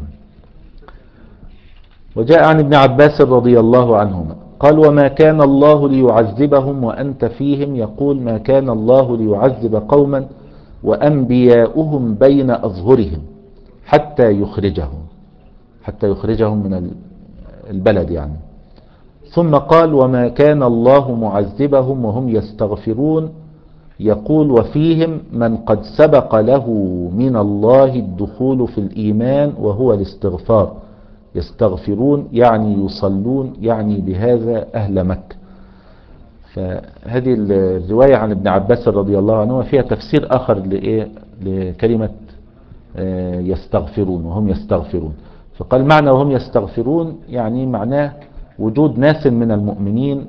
وجاء عن ابن عباس رضي الله عنهما قال وما كان الله ليعذبهم وأنت فيهم، يقول ما كان الله ليعذب قوما وأنبياؤهم بين أظهرهم حتى يخرجهم حتى يخرجهم من البلد يعني. ثم قال وما كان الله معذبهم وهم يستغفرون، يقول وفيهم من قد سبق له من الله الدخول في الإيمان وهو الاستغفار، يستغفرون يعني يصلون، يعني بهذا أهل مكة. فهذه الرواية عن ابن عباس رضي الله عنه فيها تفسير آخر لإيه لكلمة يستغفرون وهم يستغفرون. فقال معنى وهم يستغفرون يعني معناه وجود ناس من المؤمنين،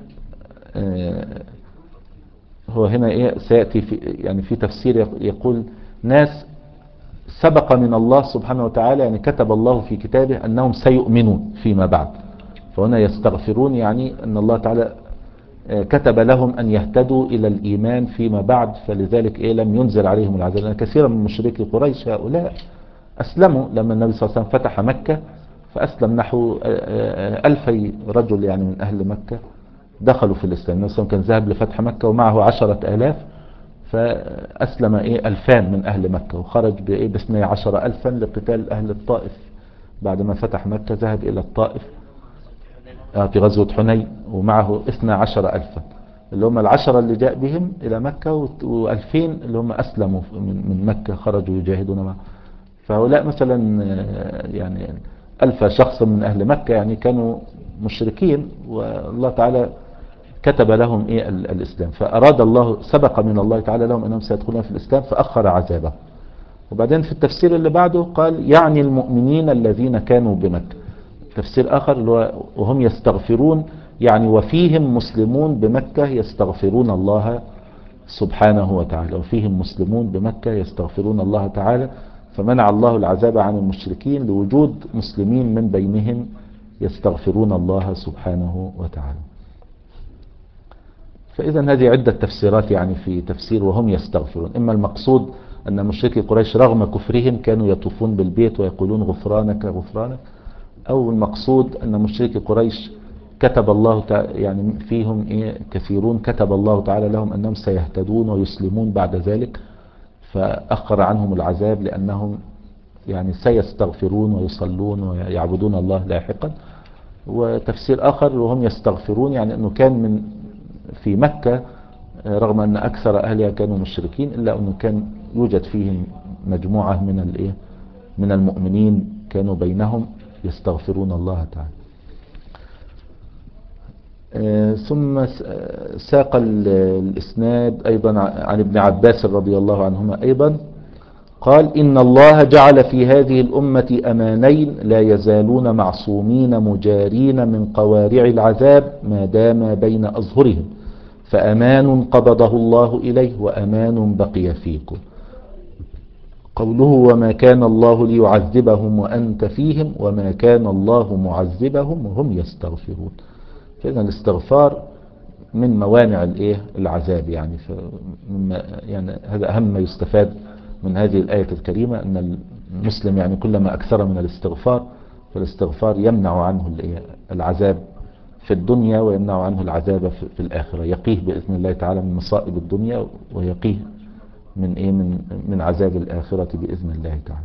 هو هنا إيه سيأتي في يعني في تفسير يقول ناس سبق من الله سبحانه وتعالى، يعني كتب الله في كتابه أنهم سيؤمنون فيما بعد. فهنا يستغفرون يعني أن الله تعالى كتب لهم أن يهتدوا إلى الإيمان فيما بعد، فلذلك إيه لم ينزل عليهم العذاب. لأن كثيرا من مشركي قريش هؤلاء أسلموا لما النبي صلى الله عليه وسلم فتح مكة، فأسلم نحو ألفي رجل يعني من أهل مكة دخلوا في الإسلام. النبي صلى الله عليه وسلم كان ذهب لفتح مكة ومعه عشرة آلاف، فأسلم إيه ألفان من أهل مكة، وخرج بإيه باثني عشر ألفا لقتال أهل الطائف. بعد ما فتح مكة ذهب إلى الطائف في غزوة حنين ومعه اثني عشر ألفا، اللي هم العشرة اللي جاء بهم إلى مكة، وألفين اللي هم أسلموا من مكة خرجوا يجاهدون معه. فهؤلاء مثلا يعني ألف شخص من أهل مكة يعني كانوا مشركين، والله تعالى كتب لهم إيه الإسلام. فأراد الله، سبق من الله تعالى لهم أنهم سيدخلون في الإسلام فأخر عذابه. وبعدين في التفسير اللي بعده قال يعني المؤمنين الذين كانوا بمكة. تفسير آخر اللي هو وهم يستغفرون، يعني وفيهم مسلمون بمكة يستغفرون الله سبحانه وتعالى، وفيهم مسلمون بمكة يستغفرون الله تعالى، فمنع الله العذاب عن المشركين لوجود مسلمين من بينهم يستغفرون الله سبحانه وتعالى. فإذا هذه عدة تفسيرات يعني في تفسير وهم يستغفرون. إما المقصود أن مشركي قريش رغم كفرهم كانوا يطوفون بالبيت ويقولون غفرانك غفرانك، أو المقصود أن مشركي قريش كتب الله تعالى يعني فيهم إيه كثيرون كتب الله تعالى لهم أنهم سيهتدون ويسلمون بعد ذلك، فأخر عنهم العذاب لأنهم يعني سيستغفرون ويصلون ويعبدون الله لاحقا. وتفسير آخر وهم يستغفرون يعني أنه كان من في مكة رغم أن أكثر أهلها كانوا مشركين إلا أنه كان يوجد فيهم مجموعة من الإيه من المؤمنين كانوا بينهم يستغفرون الله تعالى. آه ثم ساق الإسناد أيضا عن ابن عباس رضي الله عنهما أيضا قال إن الله جعل في هذه الأمة أمانين لا يزالون معصومين مجارين من قوارع العذاب ما دام بين أظهرهم، فأمان قبضه الله إليه وأمان بقي فيكم. قوله وما كان الله ليعذبهم وأنت فيهم وما كان الله معذبهم وهم يستغفرون. فإذا الاستغفار من موانع الايه العذاب يعني. يعني هذا أهم ما يستفاد من هذه الآية الكريمة، أن المسلم يعني كلما أكثر من الاستغفار فالاستغفار يمنع عنه العذاب في الدنيا ويمنع عنه العذاب في الآخرة، يقيه بإذن الله تعالى من مصائب الدنيا ويقيه من إيه من من عذاب الآخرة بإذن الله تعالى.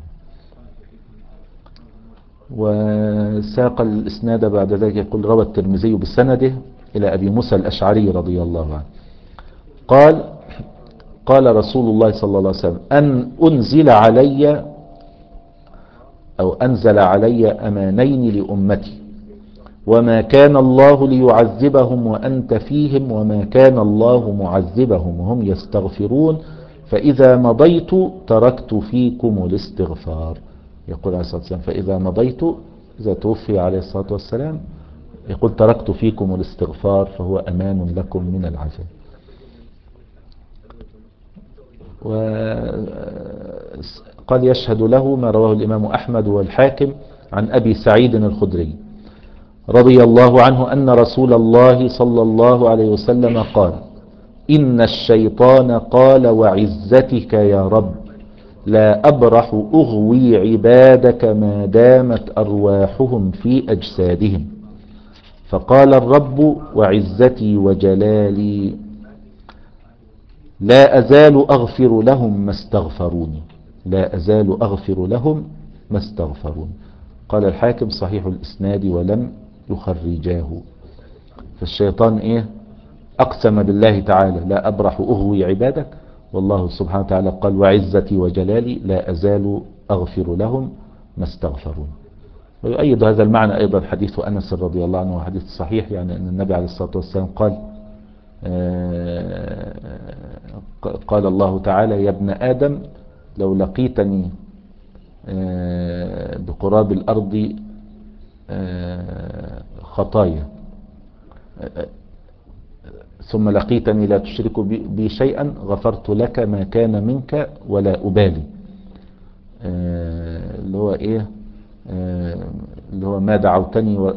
وساق الإسناد بعد ذلك يقول روى الترمذي بسنده إلى أبي موسى الأشعري رضي الله عنه قال قال رسول الله صلى الله عليه وسلم أن أنزل علي أو أنزل علي أمانين لأمتي وما كان الله ليعذبهم وأنت فيهم وما كان الله معذبهم وهم يستغفرون فإذا مضيت تركت فيكم الاستغفار. يقول عليه الصلاة والسلام فإذا مضيت، إذا توفي عليه الصلاة والسلام يقول تركت فيكم الاستغفار فهو أمان لكم من العذاب. وقال يشهد له ما رواه الإمام أحمد والحاكم عن أبي سعيد الخدري رضي الله عنه أن رسول الله صلى الله عليه وسلم قال إن الشيطان قال وعزتك يا رب لا أبرح أغوي عبادك ما دامت أرواحهم في أجسادهم، فقال الرب وعزتي وجلالي لا أزال أغفر لهم ما استغفروني لا أزال أغفر لهم ما استغفروني. قال الحاكم صحيح الإسناد ولم يخرجاه. فالشيطان إيه أقسم بالله تعالى لا أبرح أغوي عبادك، والله سبحانه وتعالى قال وعزتي وجلالي لا أزال أغفر لهم ما استغفرون. ويؤيد هذا المعنى أيضا حديث أنس رضي الله عنه حديث صحيح، يعني أن النبي عليه الصلاة والسلام قال قال الله تعالى يا ابن آدم لو لقيتني بقراب الأرض خطايا ثم لقيتني لا تشرك بي شيئا غفرت لك ما كان منك ولا أبالي. آه، اللي هو ايه، آه، اللي هو ما دعوتني و-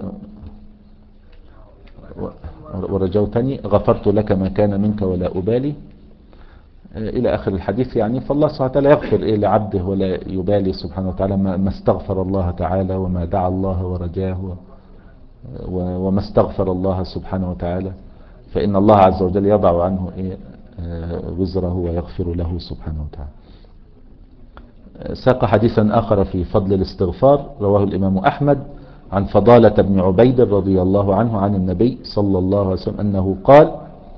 و- ورجوتني غفرت لك ما كان منك ولا أبالي، آه، إلى آخر الحديث. يعني فالله سبحانه وتعالى يغفر إيه لعبده ولا يبالي سبحانه وتعالى ما ما استغفر الله تعالى وما دعا الله ورجاه و- و- وما استغفر الله سبحانه وتعالى، فإن الله عز وجل يضع عنه إيه آه، وزره ويغفر له سبحانه وتعالى. ساق حديثا آخر في فضل الاستغفار، رواه الإمام أحمد عن فضالة بن عبيد رضي الله عنه عن النبي صلى الله عليه وسلم أنه قال: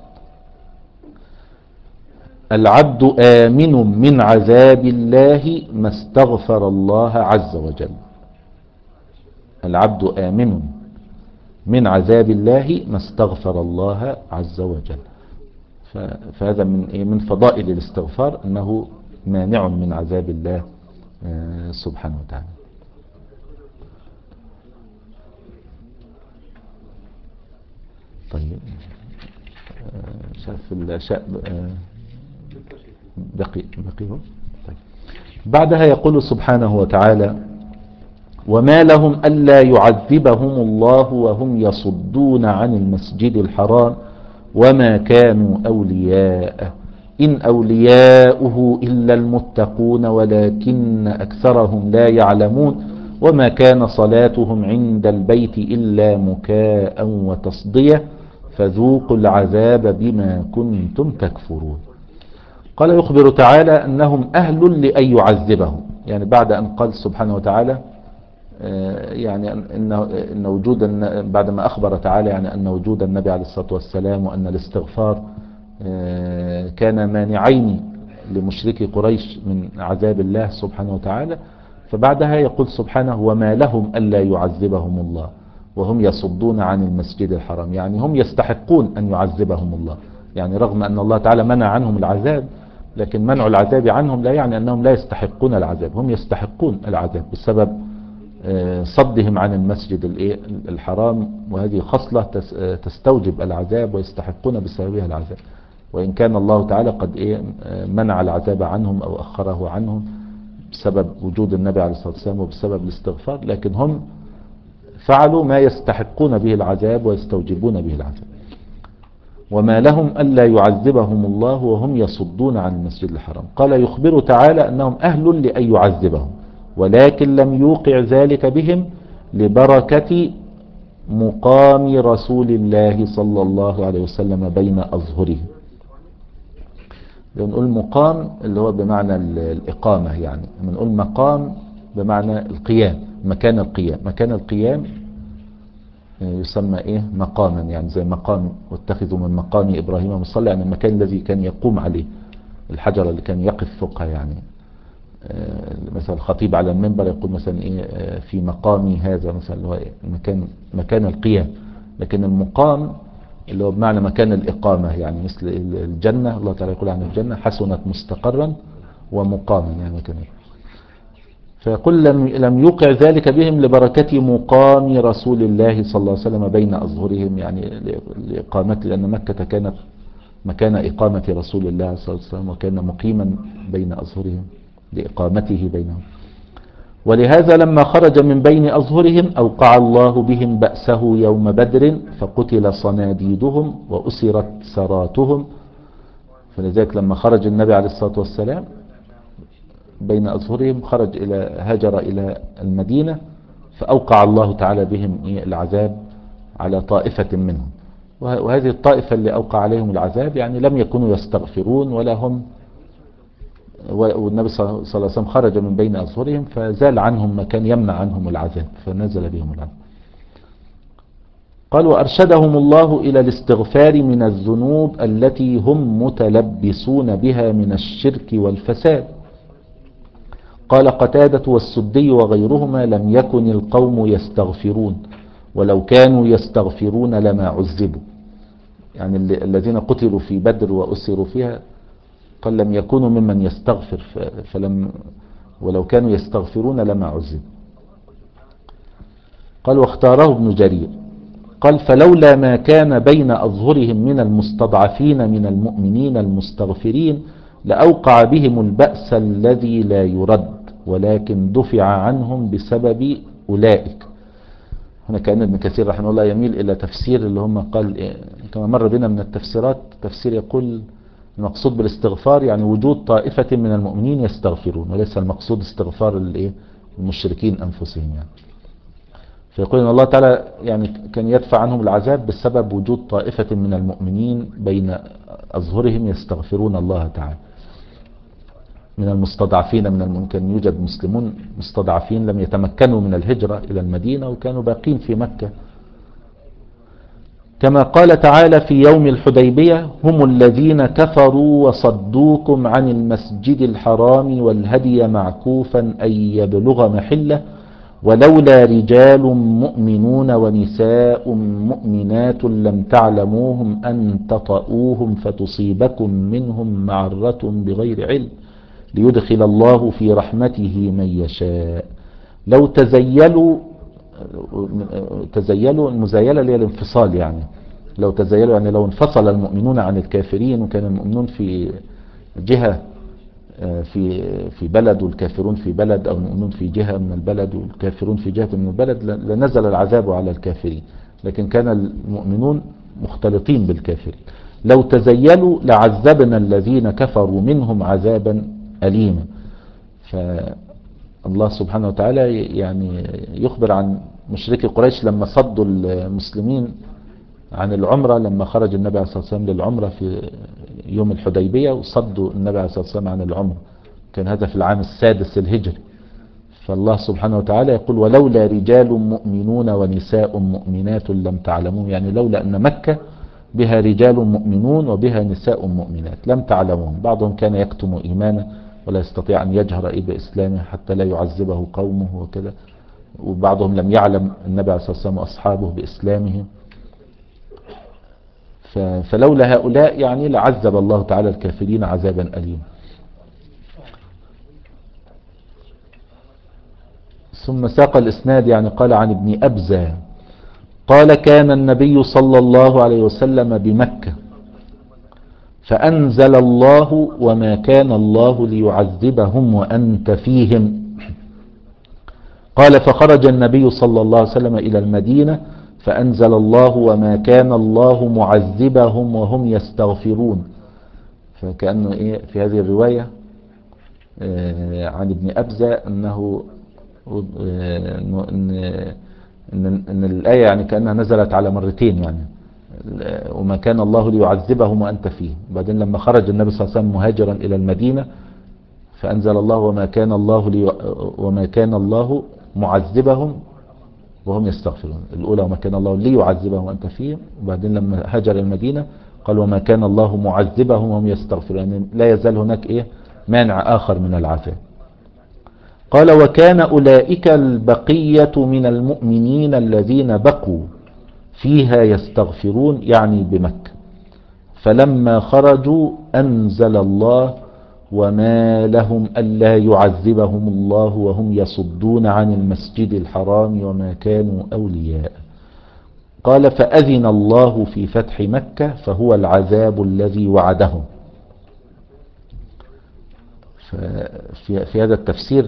العبد آمن من عذاب الله ما استغفر الله عز وجل. العبد آمن من عذاب الله ما استغفر الله عز وجل. فهذا من إيه؟ من فضائل الاستغفار أنه مانع من عذاب الله آه، سبحانه وتعالى. طيب، آه، شاف الأشياء آه، بقي بقي هو. طيب. بعدها يقول سبحانه وتعالى: وما لهم ألا يعذبهم الله وهم يصدون عن المسجد الحرام وما كانوا أولياءه إن أولياؤه إلا المتقون ولكن أكثرهم لا يعلمون وما كان صلاتهم عند البيت إلا مكاء وتصدية فذوقوا العذاب بما كنتم تكفرون. قال: يخبر تعالى أنهم أهل لأن يعذبهم، يعني بعد أن قال سبحانه وتعالى آه، يعني إن إن وجود الن- بعد ما أخبر تعالى يعني أن وجود النبي عليه الصلاة والسلام وأن الاستغفار آه، كان مانعين لمشركي قريش من عذاب الله سبحانه وتعالى، فبعدها يقول سبحانه: وما لهم ألا يعذبهم الله وهم يصدون عن المسجد الحرام، يعني هم يستحقون أن يعذبهم الله، يعني رغم أن الله تعالى منع عنهم العذاب، لكن منع العذاب عنهم لا يعني أنهم لا يستحقون العذاب، هم يستحقون العذاب بسبب آه، صدهم عن المسجد الإيه؟ الحرام، وهذه خصلة تس- آه، تستوجب العذاب ويستحقون بسببها العذاب، وإن كان الله تعالى قد إيه آه، منع العذاب عنهم أو أخره عنهم بسبب وجود النبي عليه الصلاة والسلام وبسبب الاستغفار، لكن هم فعلوا ما يستحقون به العذاب ويستوجبون به العذاب. وما لهم ألا يعذبهم الله وهم يصدون عن المسجد الحرام. قال: يخبر تعالى أنهم أهل لأن يعذبهم ولكن لم يوقع ذلك بهم لبركة مقام رسول الله صلى الله عليه وسلم بين أظهرهم. بنقول مقام اللي هو بمعنى ال- الإقامة، يعني بنقول مقام بمعنى القيام، مكان القيام، مكان القيام يسمى ايه مقاما، يعني زي مقام واتخذوا من مقام ابراهيم مصلى، يعني المكان الذي كان يقوم عليه، الحجر اللي كان يقف فوقها، يعني آه، مثلا الخطيب على المنبر يقول مثلا ايه آه، في مقامي هذا مثلا، اللي هو إيه؟ مكان مكان القيام. لكن المقام اللي هو بمعنى مكان الإقامة، يعني مثل الجنة، الله تعالى يقول عن الجنة: حسنت مستقرا ومقاما، يعني مكان. فيقول لم لم يوقع ذلك بهم لبركة مقام رسول الله صلى الله عليه وسلم بين أظهرهم، يعني لإقامته، لأن مكة كانت مكان إقامة رسول الله صلى الله عليه وسلم وكان مقيما بين أظهرهم لإقامته بينهم. ولهذا لما خرج من بين أظهرهم أوقع الله بهم بأسه يوم بدر فقتل صناديدهم وأسرت سراتهم. فلذلك لما خرج النبي عليه الصلاة والسلام بين أظهرهم خرج إلى هاجر إلى المدينة، فأوقع الله تعالى بهم العذاب على طائفة منهم، وهذه الطائفة اللي أوقع عليهم العذاب يعني لم يكونوا يستغفرون ولا هم، والنبي صلى الله عليه وسلم خرج من بين أظهرهم فزال عنهم ما كان يمنع عنهم العذاب فنزل بهم العذاب. قال: وأرشدهم الله إلى الاستغفار من الذنوب التي هم متلبسون بها من الشرك والفساد. قال قتادة والسدي وغيرهما: لم يكن القوم يستغفرون ولو كانوا يستغفرون لما عذبوا، يعني الذين قتلوا في بدر وأسروا فيها قال لم يكونوا ممن يستغفر فلم ولو كانوا يستغفرون لما عذبوا. قال: واختاره ابن جرير قال: فلولا ما كان بين أظهرهم من المستضعفين من المؤمنين المستغفرين لأوقع بهم البأس الذي لا يرد ولكن دفع عنهم بسبب أولئك. هنا كأن ابن كثير رحمه الله يميل إلى تفسير اللي هم قال إيه، كما مر بنا من التفسيرات، تفسير يقول المقصود بالاستغفار يعني وجود طائفة من المؤمنين يستغفرون، وليس المقصود استغفار الايه المشركين أنفسهم يعني. فيقول إن الله تعالى يعني كان يدفع عنهم العذاب بسبب وجود طائفة من المؤمنين بين أظهرهم يستغفرون الله تعالى. من المستضعفين من المؤمنين كان يوجد مسلمون مستضعفين لم يتمكنوا من الهجرة إلى المدينة وكانوا باقين في مكة، كما قال تعالى في يوم الحديبية: هم الذين كفروا وصدوكم عن المسجد الحرام والهدي معكوفا أن يبلغ محله ولولا رجال مؤمنون ونساء مؤمنات لم تعلموهم أن تطؤوهم فتصيبكم منهم معرة بغير علم ليدخل الله في رحمته من يشاء. لو تزيلوا، تزيلوا المزايلة اللي هي الانفصال يعني، لو تزيلوا يعني لو انفصل المؤمنون عن الكافرين وكان المؤمنون في جهة في في بلد والكافرون في بلد، أو المؤمنون في جهة من البلد والكافرون في جهة من البلد، لنزل العذاب على الكافرين، لكن كان المؤمنون مختلطين بالكافرين. لو تزيلوا لعذبنا الذين كفروا منهم عذابا أليما. فالله سبحانه وتعالى يعني يخبر عن مشركي قريش لما صدوا المسلمين عن العمرة، لما خرج النبي عليه الصلاة والسلام للعمرة في يوم الحديبية وصدوا النبي عليه الصلاة والسلام عن العمرة، كان هذا في العام السادس الهجري. فالله سبحانه وتعالى يقول: ولولا رجال مؤمنون ونساء مؤمنات لم تعلمون، يعني لولا أن مكة بها رجال مؤمنون وبها نساء مؤمنات لم تعلمون. بعضهم كان يكتم إيمانه ولا يستطيع أن يجهر إيه بإسلامه حتى لا يعذبه قومه وكذا، وبعضهم لم يعلم النبي عليه الصلاة والسلام وأصحابه بإسلامهم. فلولا هؤلاء يعني لعذب الله تعالى الكافرين عذابا أليما. ثم ساق الإسناد يعني قال عن ابن أبزة قال: كان النبي صلى الله عليه وسلم بمكة فأنزل الله: وما كان الله ليعذبهم وأنت فيهم. قال: فخرج النبي صلى الله عليه وسلم إلى المدينة فأنزل الله: وما كان الله معذبهم وهم يستغفرون. فكأنه إيه في هذه الرواية عن ابن أبزة أنه إن, إن, إن الآية يعني كأنها نزلت على مرتين، يعني وما كان الله ليعذبهم وأنت فيه. بعدين لما خرج النبي صلى الله عليه وسلم مهاجرا إلى المدينة فأنزل الله: وما كان الله لي وما كان الله معذبهم وهم يستغفرون. الأولى وما كان الله ليعذبهم وأنت فيه، وبعدين لما هاجر المدينة قال: وما كان الله معذبهم وهم يستغفرون، يعني لا يزال هناك إيه مانع آخر من العذاب. قال: وكان أولئك البقية من المؤمنين الذين بقوا فيها يستغفرون، يعني بمكة. فلما خرجوا أنزل الله: وما لهم ألا يعذبهم الله وهم يصدون عن المسجد الحرام وما كانوا أولياء. قال: فأذن الله في فتح مكة فهو العذاب الذي وعدهم. في هذا التفسير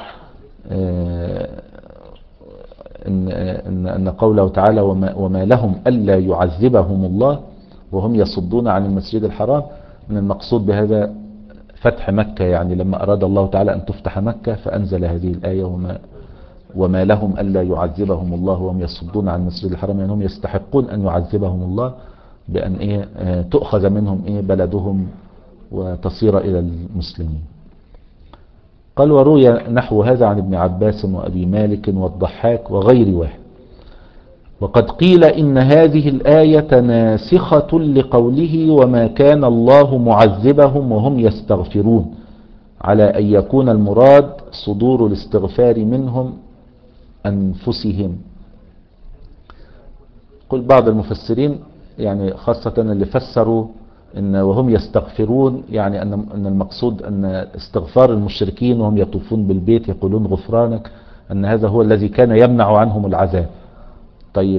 إن, إن, إن قوله تعالى: وما, وما لهم ألا يعذبهم الله وهم يصدون عن المسجد الحرام، من المقصود بهذا فتح مكة، يعني لما أراد الله تعالى أن تفتح مكة فأنزل هذه الآية: وما, وما لهم ألا يعذبهم الله وهم يصدون عن المسجد الحرام، يعني هم يستحقون أن يعذبهم الله بأن إيه تؤخذ منهم إيه بلدهم وتصير إلى المسلمين. قال: وروي نحو هذا عن ابن عباس وأبي مالك والضحاك وغير واحد. وقد قيل إن هذه الآية ناسخة لقوله: وما كان الله معذبهم وهم يستغفرون، على أن يكون المراد صدور الاستغفار منهم أنفسهم. قل بعض المفسرين يعني خاصة اللي فسروا إن وهم يستغفرون يعني أن أن المقصود أن استغفار المشركين وهم يطوفون بالبيت يقولون غفرانك، أن هذا هو الذي كان يمنع عنهم العذاب. طيب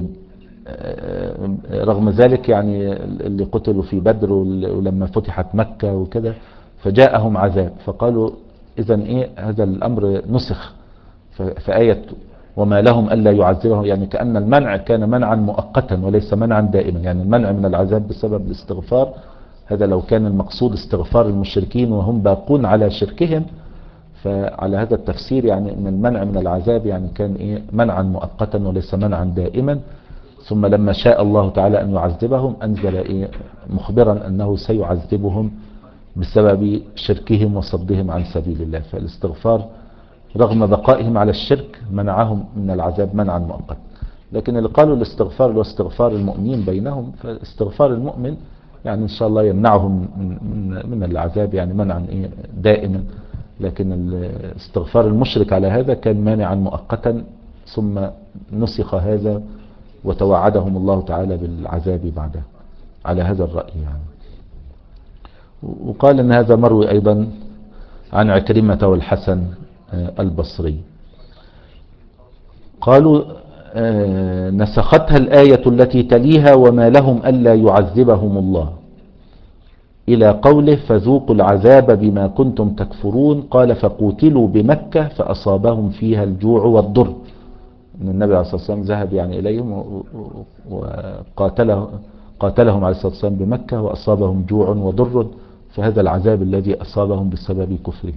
رغم ذلك يعني اللي قتلوا في بدر ولما فتحت مكة وكذا فجاءهم عذاب، فقالوا إذا إيه هذا الأمر نسخ في آية وما لهم ألا يعذبهم، يعني كأن المنع كان منعا مؤقتا وليس منعا دائما. يعني المنع من العذاب بسبب الاستغفار، هذا لو كان المقصود استغفار المشركين وهم باقون على شركهم، فعلى هذا التفسير يعني ان المنع من العذاب يعني كان ايه منعا مؤقتا وليس منعا دائما. ثم لما شاء الله تعالى ان يعذبهم انزل ايه مخبرا انه سيعذبهم بسبب شركهم وصدهم عن سبيل الله. فالاستغفار رغم بقائهم على الشرك منعهم من العذاب منعا مؤقتا. لكن اللي قالوا الاستغفار هو استغفار المؤمنين بينهم، فاستغفار المؤمن يعني ان شاء الله يمنعهم من, من العذاب يعني منعا ايه دائما. لكن الاستغفار المشرك على هذا كان مانعا مؤقتا، ثم نسخ هذا وتوعدهم الله تعالى بالعذاب بعده على هذا الرأي يعني. وقال ان هذا مروي ايضا عن عكرمة والحسن البصري. قالوا نسختها الآية التي تليها وما لهم ألا يعذبهم الله إلى قوله فذوقوا العذاب بما كنتم تكفرون. قال فقوتلوا بمكة فأصابهم فيها الجوع والضر. النبي عليه الصلاة والسلام ذهب يعني إليهم وقاتله قاتلهم عليه الصلاة والسلام بمكة وأصابهم جوع وضر، فهذا العذاب الذي أصابهم بسبب كفرهم.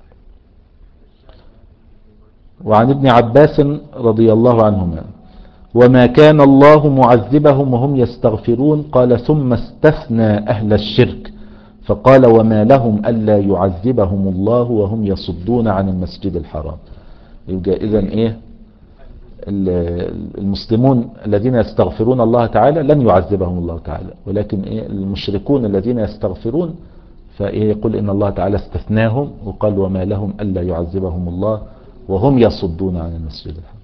وعن ابن عباس رضي الله عنهما وما كان الله معذبهم وهم يستغفرون. قال ثم استثنى أهل الشرك فقال وما لهم ألا يعذبهم الله وهم يصدون عن المسجد الحرام. يبقى إذن إيه المسلمون الذين يستغفرون الله تعالى لن يعذبهم الله تعالى، ولكن إيه المشركون الذين يستغفرون فإيه يقول إن الله تعالى استثناهم وقال وما لهم ألا يعذبهم الله وهم يصدون عن المسجد الحرام.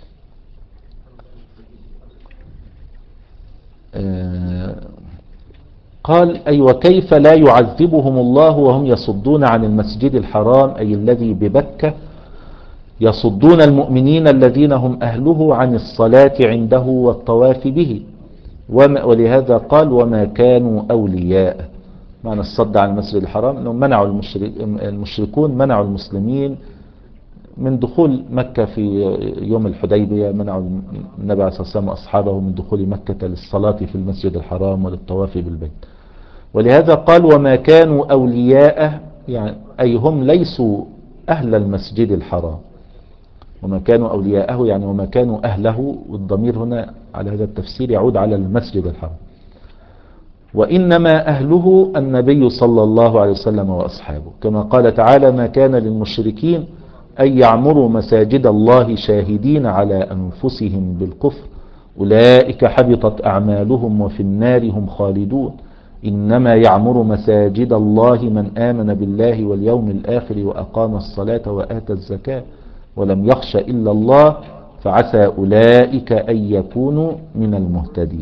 آه قال أي وكيف لا يعذبهم الله وهم يصدون عن المسجد الحرام أي الذي ببكة، يصدون المؤمنين الذين هم أهله عن الصلاة عنده والطواف به. ولهذا قال وما كانوا أولياء. معنى الصد عن المسجد الحرام أنهم منعوا المشرك المشركون منعوا المسلمين من دخول مكة في يوم الحديبية، منعوا النبي عليه الصلاة والسلام وأصحابه من دخول مكة للصلاة في المسجد الحرام وللطواف بالبيت. ولهذا قال وما كانوا أولياء يعني أي هم ليسوا أهل المسجد الحرام. وما كانوا أولياءه يعني وما كانوا أهله، والضمير هنا على هذا التفسير يعود على المسجد الحرام. وإنما أهله النبي صلى الله عليه وسلم وأصحابه، كما قال تعالى ما كان للمشركين أن يعمروا مساجد الله شاهدين على أنفسهم بالكفر أولئك حبطت أعمالهم وفي النار هم خالدون إنما يعمر مساجد الله من آمن بالله واليوم الآخر وأقام الصلاة وآتى الزكاة ولم يخش إلا الله فعسى أولئك أن يكونوا من المهتدين.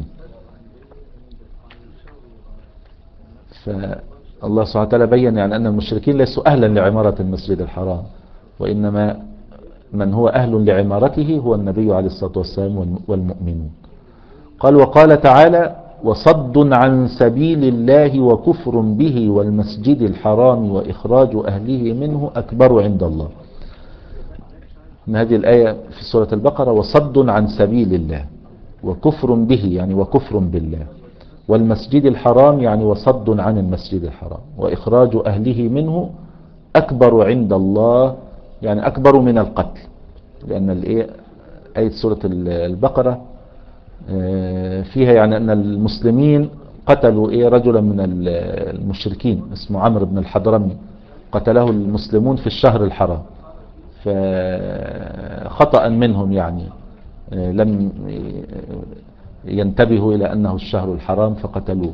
فالله سبحانه وتعالى بيّن يعني أن المشركين ليسوا أهلا لعمارة المسجد الحرام، وإنما من هو أهل لعمارته هو النبي عليه الصلاة والسلام والمؤمنون. قال وقال تعالى وصد عن سبيل الله وكفر به والمسجد الحرام وإخراج أهله منه أكبر عند الله. من هذه الآية في سورة البقرة وصد عن سبيل الله وكفر به يعني وكفر بالله، والمسجد الحرام يعني وصد عن المسجد الحرام، وإخراج أهله منه أكبر عند الله يعني أكبر من القتل. لأن الإيه آية سورة البقرة فيها يعني أن المسلمين قتلوا إيه رجلا من المشركين اسمه عمرو بن الحضرمي، قتله المسلمون في الشهر الحرام، فخطأ منهم يعني لم ينتبهوا إلى أنه الشهر الحرام فقتلوه.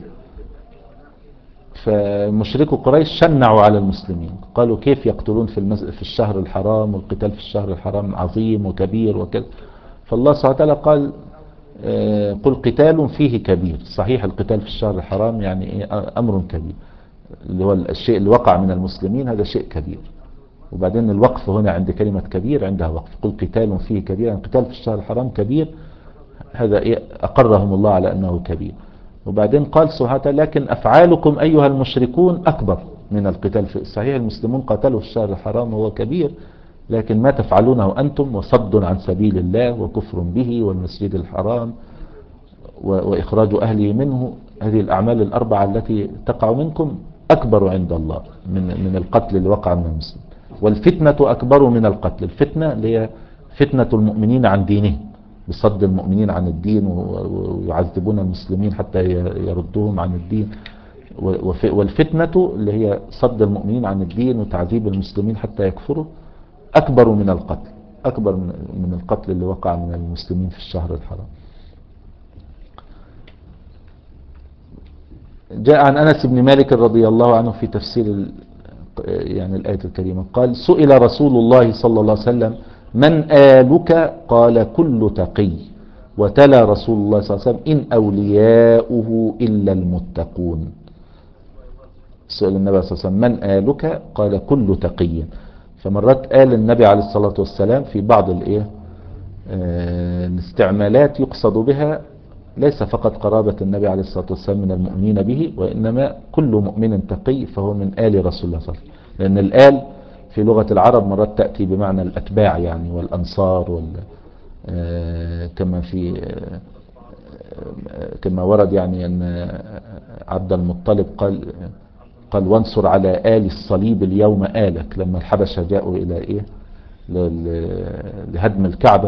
فمشركو قريش شنعوا على المسلمين قالوا كيف يقتلون في, المز... في الشهر الحرام والقتال في الشهر الحرام عظيم وكبير وكذا. فالله سبحانه وتعالى قال قل قتال فيه كبير. صحيح القتال في الشهر الحرام يعني أمر كبير، اللي هو الشيء اللي وقع من المسلمين هذا شيء كبير. وبعدين الوقف هنا عند كلمة كبير عندها وقف، قل قتال فيه كبير يعني قتال في الشهر الحرام كبير، هذا أقرهم الله على أنه كبير. وبعدين قال سبحانه لكن أفعالكم أيها المشركون أكبر من القتال. في صحيح المسلمون قاتلوا في الشهر الحرام وهو كبير، لكن ما تفعلونه أنتم وصد عن سبيل الله وكفر به والمسجد الحرام وإخراج أهله منه، هذه الأعمال الأربعة التي تقع منكم أكبر عند الله من من القتل اللي وقع من المسلم. والفتنة أكبر من القتل. الفتنة اللي هي فتنة المؤمنين عن دينهم، بصد المؤمنين عن الدين ويعذبون المسلمين حتى يردوهم عن الدين. والفتنة اللي هي صد المؤمنين عن الدين وتعذيب المسلمين حتى يكفروا أكبر من القتل، أكبر من القتل اللي وقع من المسلمين في الشهر الحرام. جاء عن أنس بن مالك رضي الله عنه في تفسير يعني الآية الكريمة قال: سئل رسول الله صلى الله عليه وسلم: من آلك؟ قال: كل تقي. وتلا رسول الله صلى الله عليه وسلم: إن أولياؤه إلا المتقون. سئل النبي صلى الله عليه وسلم: من آلك؟ قال: كل تقي. فمرات آل النبي عليه الصلاة والسلام في بعض الإيه آه الاستعمالات يقصد بها ليس فقط قرابة النبي عليه الصلاة والسلام من المؤمنين به، وإنما كل مؤمن تقي فهو من آل رسول الله صلى الله عليه وسلم. لأن الآل في لغة العرب مرات تأتي بمعنى الأتباع يعني والأنصار وال آه كما في آه كما ورد يعني أن عبد المطلب قال قال: وانصر على آل الصليب اليوم آلك، لما الحبشة جاءوا إلى إيه لهدم الكعبة،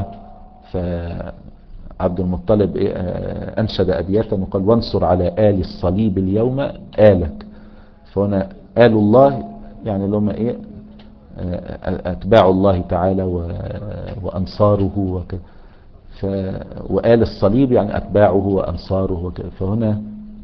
فعبد المطلب إيه أنشد أبياتا وقال: وانصر على آل الصليب اليوم آلك. فهنا آل الله يعني لهم إيه أتباع الله تعالى وأنصاره وكذا، وآل الصليب يعني أتباعه وأنصاره وكذا. فهنا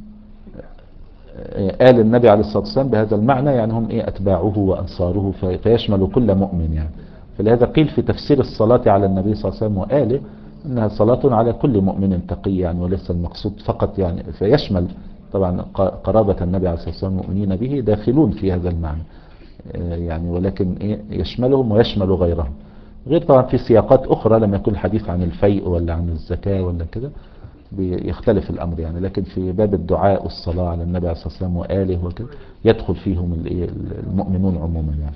آل النبي عليه الصلاة والسلام بهذا المعنى يعني هم إيه أتباعه وأنصاره، فيشمل كل مؤمن يعني. فلهذا قيل في تفسير الصلاة على النبي صلى الله عليه وسلم وآله إنها صلاة على كل مؤمن تقي يعني، وليس المقصود فقط يعني، فيشمل طبعا قرابة النبي عليه الصلاة والسلام المؤمنين به داخلون في هذا المعنى يعني، ولكن إيه يشملهم ويشمل غيرهم، غير طبعا في سياقات أخرى لما يكون الحديث عن الفيء ولا عن الزكاة ولا كده بيختلف الأمر يعني. لكن في باب الدعاء والصلاة على النبي عليه الصلاة والسلام وآله وكده يدخل فيهم المؤمنون عموما يعني.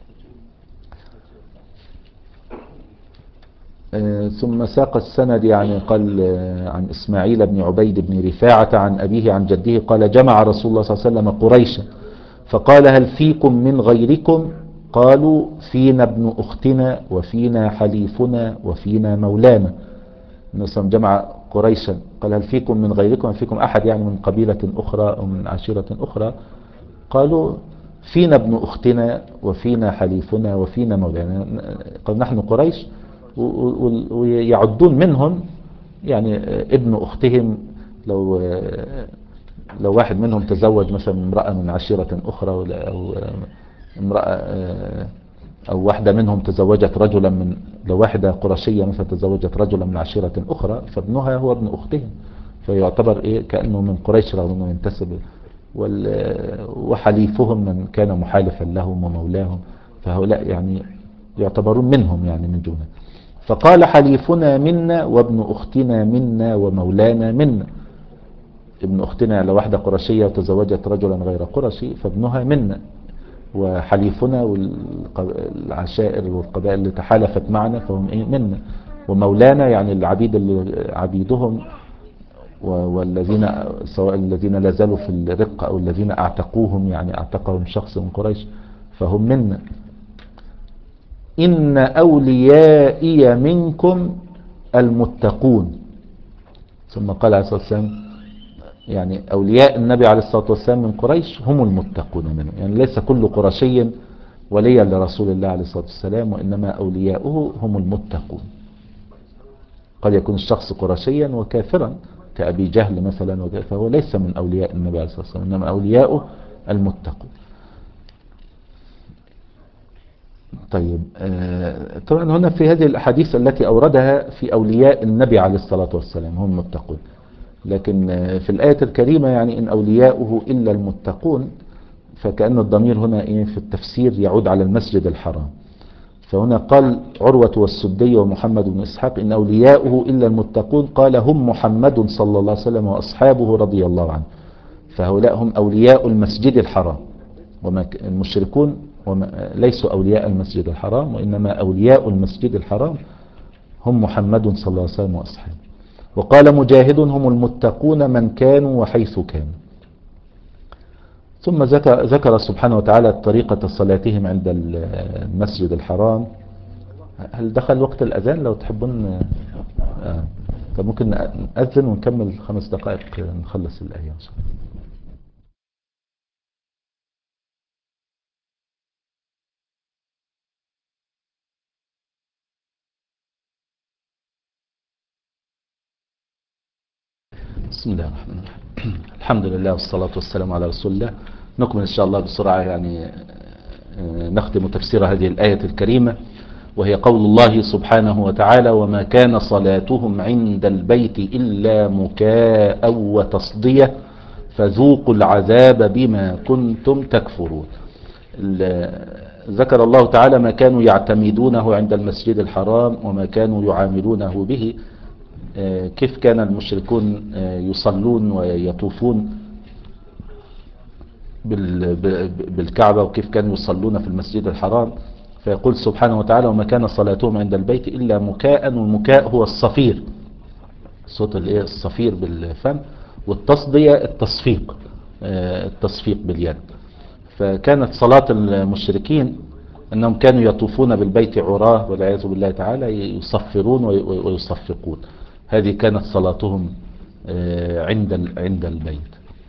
آه ثم ساق السند يعني قال آه عن إسماعيل بن عبيد بن رفاعة عن أبيه عن جده قال: جمع رسول الله صلى الله عليه وسلم قريشا فقال: هل فيكم من غيركم؟ قالوا: فينا ابن أختنا وفينا حليفنا وفينا مولانا. نسم جمع قريشا قال: هل فيكم من غيركم؟ هل فيكم أحد يعني من قبيلة أخرى أو من عشيرة أخرى؟ قالوا: فينا ابن أختنا وفينا حليفنا وفينا مولانا. قال: نحن قريش، ويعدون منهم يعني ابن أختهم لو لو واحد منهم تزوج مثلا امرأة من عشيرة أخرى، أو امرأة أو واحدة منهم تزوجت رجلا من، لو واحدة قرشية مثلا تزوجت رجلا من عشيرة أخرى فابنها هو ابن أختهم، فيعتبر إيه كأنه من قريش رغم أنه ينتسب. وحليفهم من كان محالفا لهم ومولاهم، فهؤلاء يعني يعتبرون منهم يعني من دونه. فقال: حليفنا منا وابن أختنا منا ومولانا منا. ابن أختنا لو واحدة قرشية وتزوجت رجلا غير قرشي فابنها منا، وحليفنا والعشائر والقبائل اللي تحالفت معنا فهم ايه منا، ومولانا يعني العبيد اللي عبيدهم والذين سواء الذين لا زالوا في الرق او الذين اعتقوهم يعني اعتقهم شخص من قريش فهم منا. إن أوليائي منكم المتقون. ثم قال عليه الصلاة والسلام يعني أولياء النبي عليه الصلاة والسلام من قريش هم المتقون منه، يعني ليس كل قرشي وليا لرسول الله عليه الصلاة والسلام، وإنما أولياؤه هم المتقون. قد يكون الشخص قرشيا وكافرا كأبي جهل مثلا، فهو ليس من أولياء النبي عليه الصلاة والسلام، إنما أولياؤه المتقون. طيب آه طبعا هنا في هذه الأحاديث التي أوردها في أولياء النبي عليه الصلاة والسلام هم المتقون، لكن في الآية الكريمة يعني إن أولياؤه إلا المتقون، فكأن الضمير هنا إيه في التفسير يعود على المسجد الحرام. فهنا قال عروة والسدي ومحمد بن إسحاق: إن أولياؤه إلا المتقون، قال: هم محمد صلى الله عليه وسلم وأصحابه رضي الله عنه. فهؤلاء هم أولياء المسجد الحرام، وما ك- المشركون وما ليسوا أولياء المسجد الحرام، وإنما أولياء المسجد الحرام هم محمد صلى الله عليه وسلم وأصحابه. وقال مجاهد هم المتقون من كانوا وحيث كانوا. ثم ذكر, ذكر سبحانه وتعالى طريقة صلاتهم عند المسجد الحرام. هل دخل وقت الأذان؟ لو تحبون آه. فممكن نأذن ونكمل خمس دقائق نخلص الآية إن شاء الله. بسم الله الرحمن الرحيم. الحمد لله والصلاة والسلام على رسول الله. نكمل إن شاء الله بسرعة، يعني آه، نختم تفسير هذه الآية الكريمة، وهي قول الله سبحانه وتعالى: وما كان صلاتهم عند البيت إلا مكاء وتصدية فذوقوا العذاب بما كنتم تكفرون. ذكر الله تعالى ما كانوا يعتمدونه عند المسجد الحرام وما كانوا يعاملونه به. كيف كان المشركون يصلون ويطوفون بالكعبة، وكيف كانوا يصلون في المسجد الحرام. فيقول سبحانه وتعالى: وما كان صلاتهم عند البيت إلا مكاء. والمكاء هو الصفير، صوت الايه الصفير بالفم، والتصدية التصفيق، التصفيق باليد. فكانت صلاة المشركين أنهم كانوا يطوفون بالبيت عراه والعياذ بالله تعالى، يصفرون ويصفقون. هذه كانت صلاتهم عند عند البيت.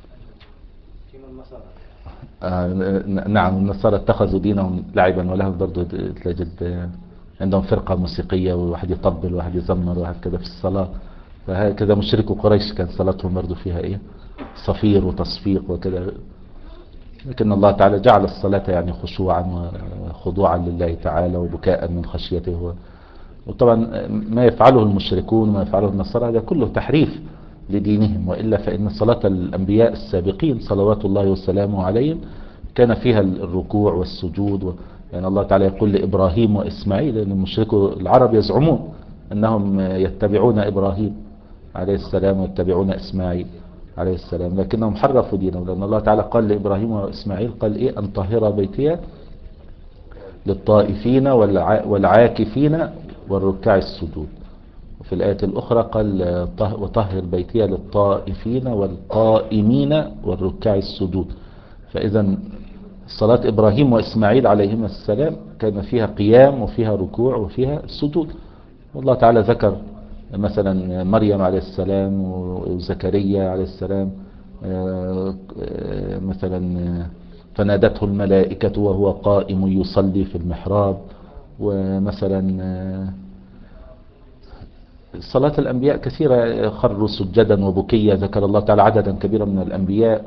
آه نعم، النصارى اتخذوا دينهم لعبا ولهوا. برضو تجد عندهم فرقة موسيقية، وواحد يطبل وواحد يزمر وواحد كذا في الصلاة. فهكذا مشركوا قريش كان صلاتهم برضو فيها ايه صفير وتصفيق وكذا. لكن الله تعالى جعل الصلاة يعني خشوعا وخضوعا لله تعالى وبكاء من خشيته. وطبعا ما يفعله المشركون وما يفعله النصارى هذا كله تحريف لدينهم، وإلا فإن صلاة الأنبياء السابقين صلوات الله وسلامه عليهم كان فيها الركوع والسجود و... يعني الله تعالى يقول لإبراهيم وإسماعيل، لأن المشركوا العرب يزعمون أنهم يتبعون إبراهيم عليه السلام ويتبعون إسماعيل عليه السلام، لكنهم حرفوا دينهم. لأن الله تعالى قال لإبراهيم وإسماعيل قال إيه: أن طهر بيتي للطائفين والع... والعاكفين والركع السجود. وفي الآية الأخرى قال: وطهر بيتي للطائفين والقائمين والركع السجود. فإذا صلاة إبراهيم وإسماعيل عليهما السلام كان فيها قيام وفيها ركوع وفيها سجود. والله تعالى ذكر مثلا مريم عليه السلام وزكريا عليه السلام، مثلا فنادته الملائكة وهو قائم يصلي في المحراب. ومثلا صلاة الأنبياء كثيرة، خروا سجدا وبكيا. ذكر الله تعالى عددا كبيرا من الأنبياء،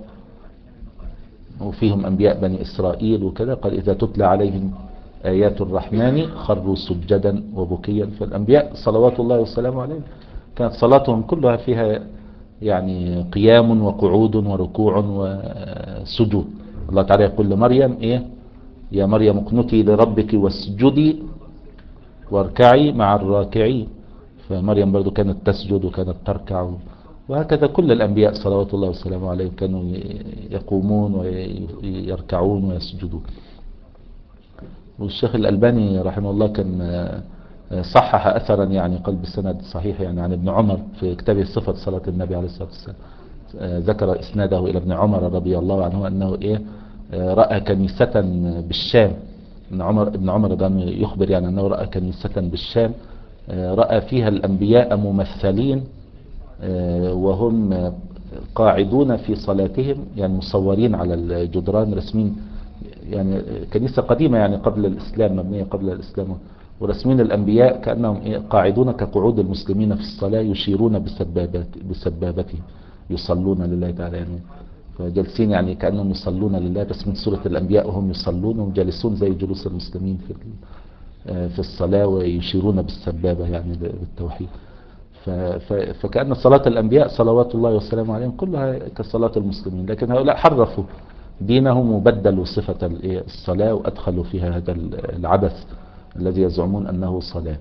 وفيهم أنبياء بني إسرائيل وكذا. قال: إذا تتلى عليهم آيات الرحمن خروا سجدا وبكيا. فالأنبياء صلوات الله والسلام عليهم كانت صلاتهم كلها فيها يعني قيام وقعود وركوع وسجود. الله تعالى يقول لمريم إيه: يا مريم اقنتي لربك واسجدي واركعي مع الراكعين. فمريم برضو كانت تسجد وكانت تركع. وهكذا كل الأنبياء صلوات الله وسلامه عليهم كانوا يقومون ويركعون ويسجدون. والشيخ الألباني رحمه الله كان صحح أثرا، يعني قلب السند صحيح، يعني عن ابن عمر في كتابه صفة صلاة النبي عليه الصلاة والسلام. ذكر إسناده إلى ابن عمر رضي الله عنه أنه إيه رأى كنيسة بالشام. ابن عمر ابن عمر ده يخبر يعني أنه رأى كنيسة بالشام، رأى فيها الأنبياء ممثلين وهم قاعدون في صلاتهم، يعني مصورين على الجدران رسمين. يعني كنيسة قديمة يعني قبل الإسلام، مبنية قبل الإسلام، ورسمين الأنبياء كأنهم قاعدون كقعود المسلمين في الصلاة، يشيرون بسبابات بسبابتهم يصلون لله تعالى. يعني فجالسين يعني كأنهم يصلون لله، بس من سورة الأنبياء وهم يصلون وجالسون زي جلوس المسلمين في في الصلاة، ويشيرون بالسبابة يعني بالتوحيد. فكأن صلاة الأنبياء صلوات الله والسلام عليهم كلها كصلاة المسلمين، لكن هؤلاء حرفوا دينهم وبدلوا صفة الصلاة وأدخلوا فيها هذا العبث الذي يزعمون أنه صلاة.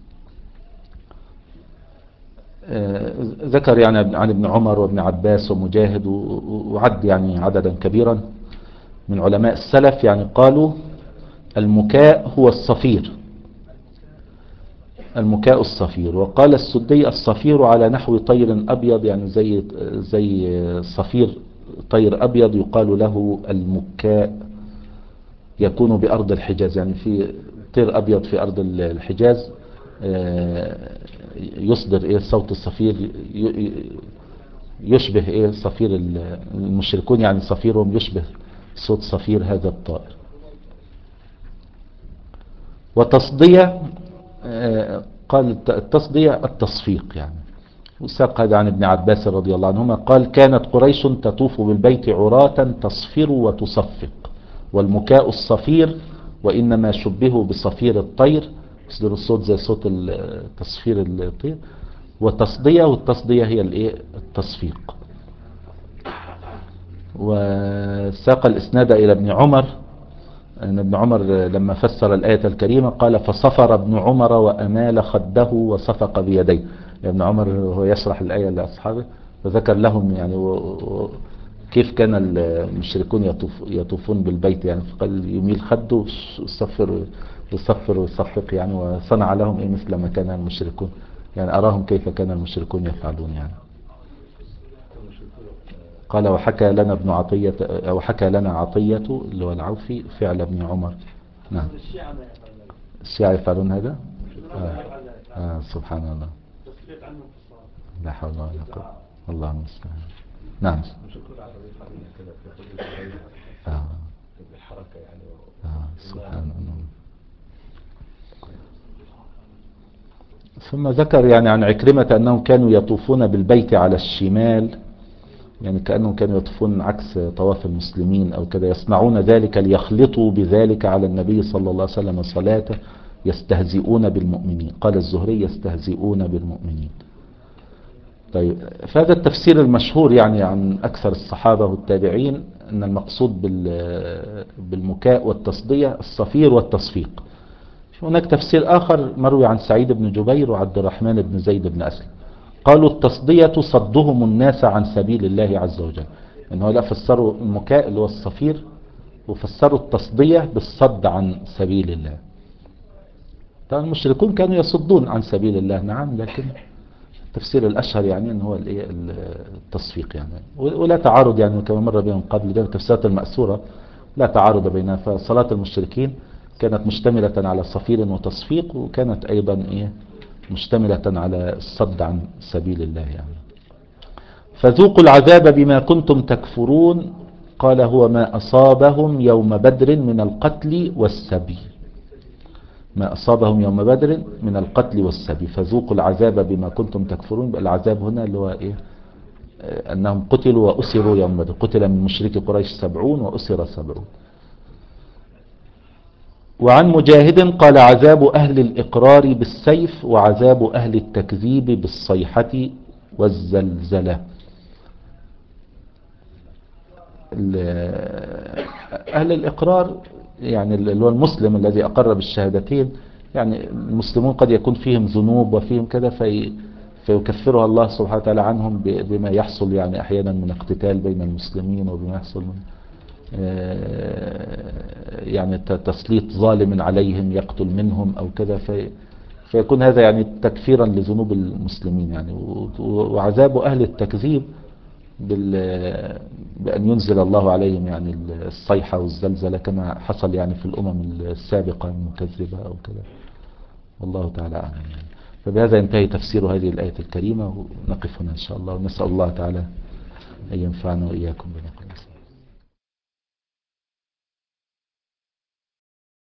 ذكر يعني عن ابن عمر وابن عباس ومجاهد وعد يعني عددا كبيرا من علماء السلف يعني قالوا المكاء هو الصفير، المكاء الصفير. وقال السدي الصفير على نحو طير أبيض، يعني زي زي صفير طير أبيض يقال له المكاء، يكون بأرض الحجاز، يعني في طير أبيض في أرض الحجاز يصدر إيه صوت الصفير، يشبه إيه صفير المشركون، يعني صفيرهم يشبه صوت صفير هذا الطائر. وتصدية قال التصدية التصفيق يعني، وساق هذا عن ابن عباس رضي الله عنهما قال كانت قريش تطوف بالبيت عراة تصفر وتصفق، والمكاء الصفير وإنما شبهه بصفير الطير، يصدر الصوت زي صوت تصفير الطير. وتصدية، والتصدية هي الايه التصفيق. وساق الإسناد إلى ابن عمر أن ابن عمر لما فسر الآية الكريمة قال فصفر ابن عمر وأمال خده وصفق بيديه. ابن عمر هو يشرح الآية لأصحابه فذكر لهم يعني و... و... كيف كان المشركون يطوف يطوفون بالبيت، يعني فقال يميل خده ويصفر يصفر ويصفق يعني، وصنع لهم إيه مثل ما كان المشركون، يعني أراهم كيف كان المشركون يفعلون يعني. قال وحكى لنا ابن عطية أو حكى لنا عطية اللي هو العوفي فعل ابن عمر. نعم الشيعة يفعلون هذا. آه. آه سبحان الله، لا حول ولا قوة، الله المستعان. نعم آه. آه سبحان الله. ثم ذكر يعني عن عكرمة أنهم كانوا يطوفون بالبيت على الشمال، يعني كأنهم كانوا يطوفون عكس طواف المسلمين أو كذا، يصنعون ذلك ليخلطوا بذلك على النبي صلى الله عليه وسلم صلاته، يستهزئون بالمؤمنين. قال الزهري يستهزئون بالمؤمنين. طيب فهذا التفسير المشهور يعني عن أكثر الصحابة والتابعين أن المقصود بالمكاء والتصدية الصفير والتصفيق. هناك تفسير آخر مروي عن سعيد بن جبير وعبد الرحمن بن زيد بن أسلم قالوا التصدية صدهم الناس عن سبيل الله عز وجل، ان هو لا فسروا المكاء اللي هو الصفير، وفسروا التصدية بالصد عن سبيل الله. طبعا المشركون كانوا يصدون عن سبيل الله نعم، لكن التفسير الأشهر يعني ان هو التصفيق يعني، ولا تعارض يعني كما مر بهم قبل ده التفسيرات المأثورة لا تعارض بينها. فصلاة المشركين كانت مشتملة على صفير وتصفيق، وكانت أيضا إيه مشتملة على الصد عن سبيل الله يعني. فذوقوا العذاب بما كنتم تكفرون قال هو ما أصابهم يوم بدر من القتل والسبي، ما أصابهم يوم بدر من القتل والسبي. فذوقوا العذاب بما كنتم تكفرون، العذاب هنا اللي هو إيه أنهم قتلوا وأسروا يوم بدر، قتل من مشرك قريش سبعون وأسر سبعون. وعن مجاهد قال عذاب أهل الإقرار بالسيف وعذاب أهل التكذيب بالصيحة والزلزلة. أهل الإقرار يعني اللي هو المسلم الذي أقر بالشهادتين، يعني المسلمون قد يكون فيهم ذنوب وفيهم كذا في فيكفرها الله سبحانه وتعالى عنهم بما يحصل يعني أحيانا من اقتتال بين المسلمين، وبما يحصل من يعني تسليط ظالم عليهم يقتل منهم أو كذا، في فيكون هذا يعني تكفيرا لذنوب المسلمين يعني. وعذاب أهل التكذيب بأن ينزل الله عليهم يعني الصيحة والزلزلة كما حصل يعني في الأمم السابقة المكذبة أو كذا، والله تعالى أعلم يعني. فبهذا ينتهي تفسير هذه الآية الكريمة، ونقف هنا إن شاء الله، ونسأل الله تعالى أن ينفعنا وإياكم بما قلنا.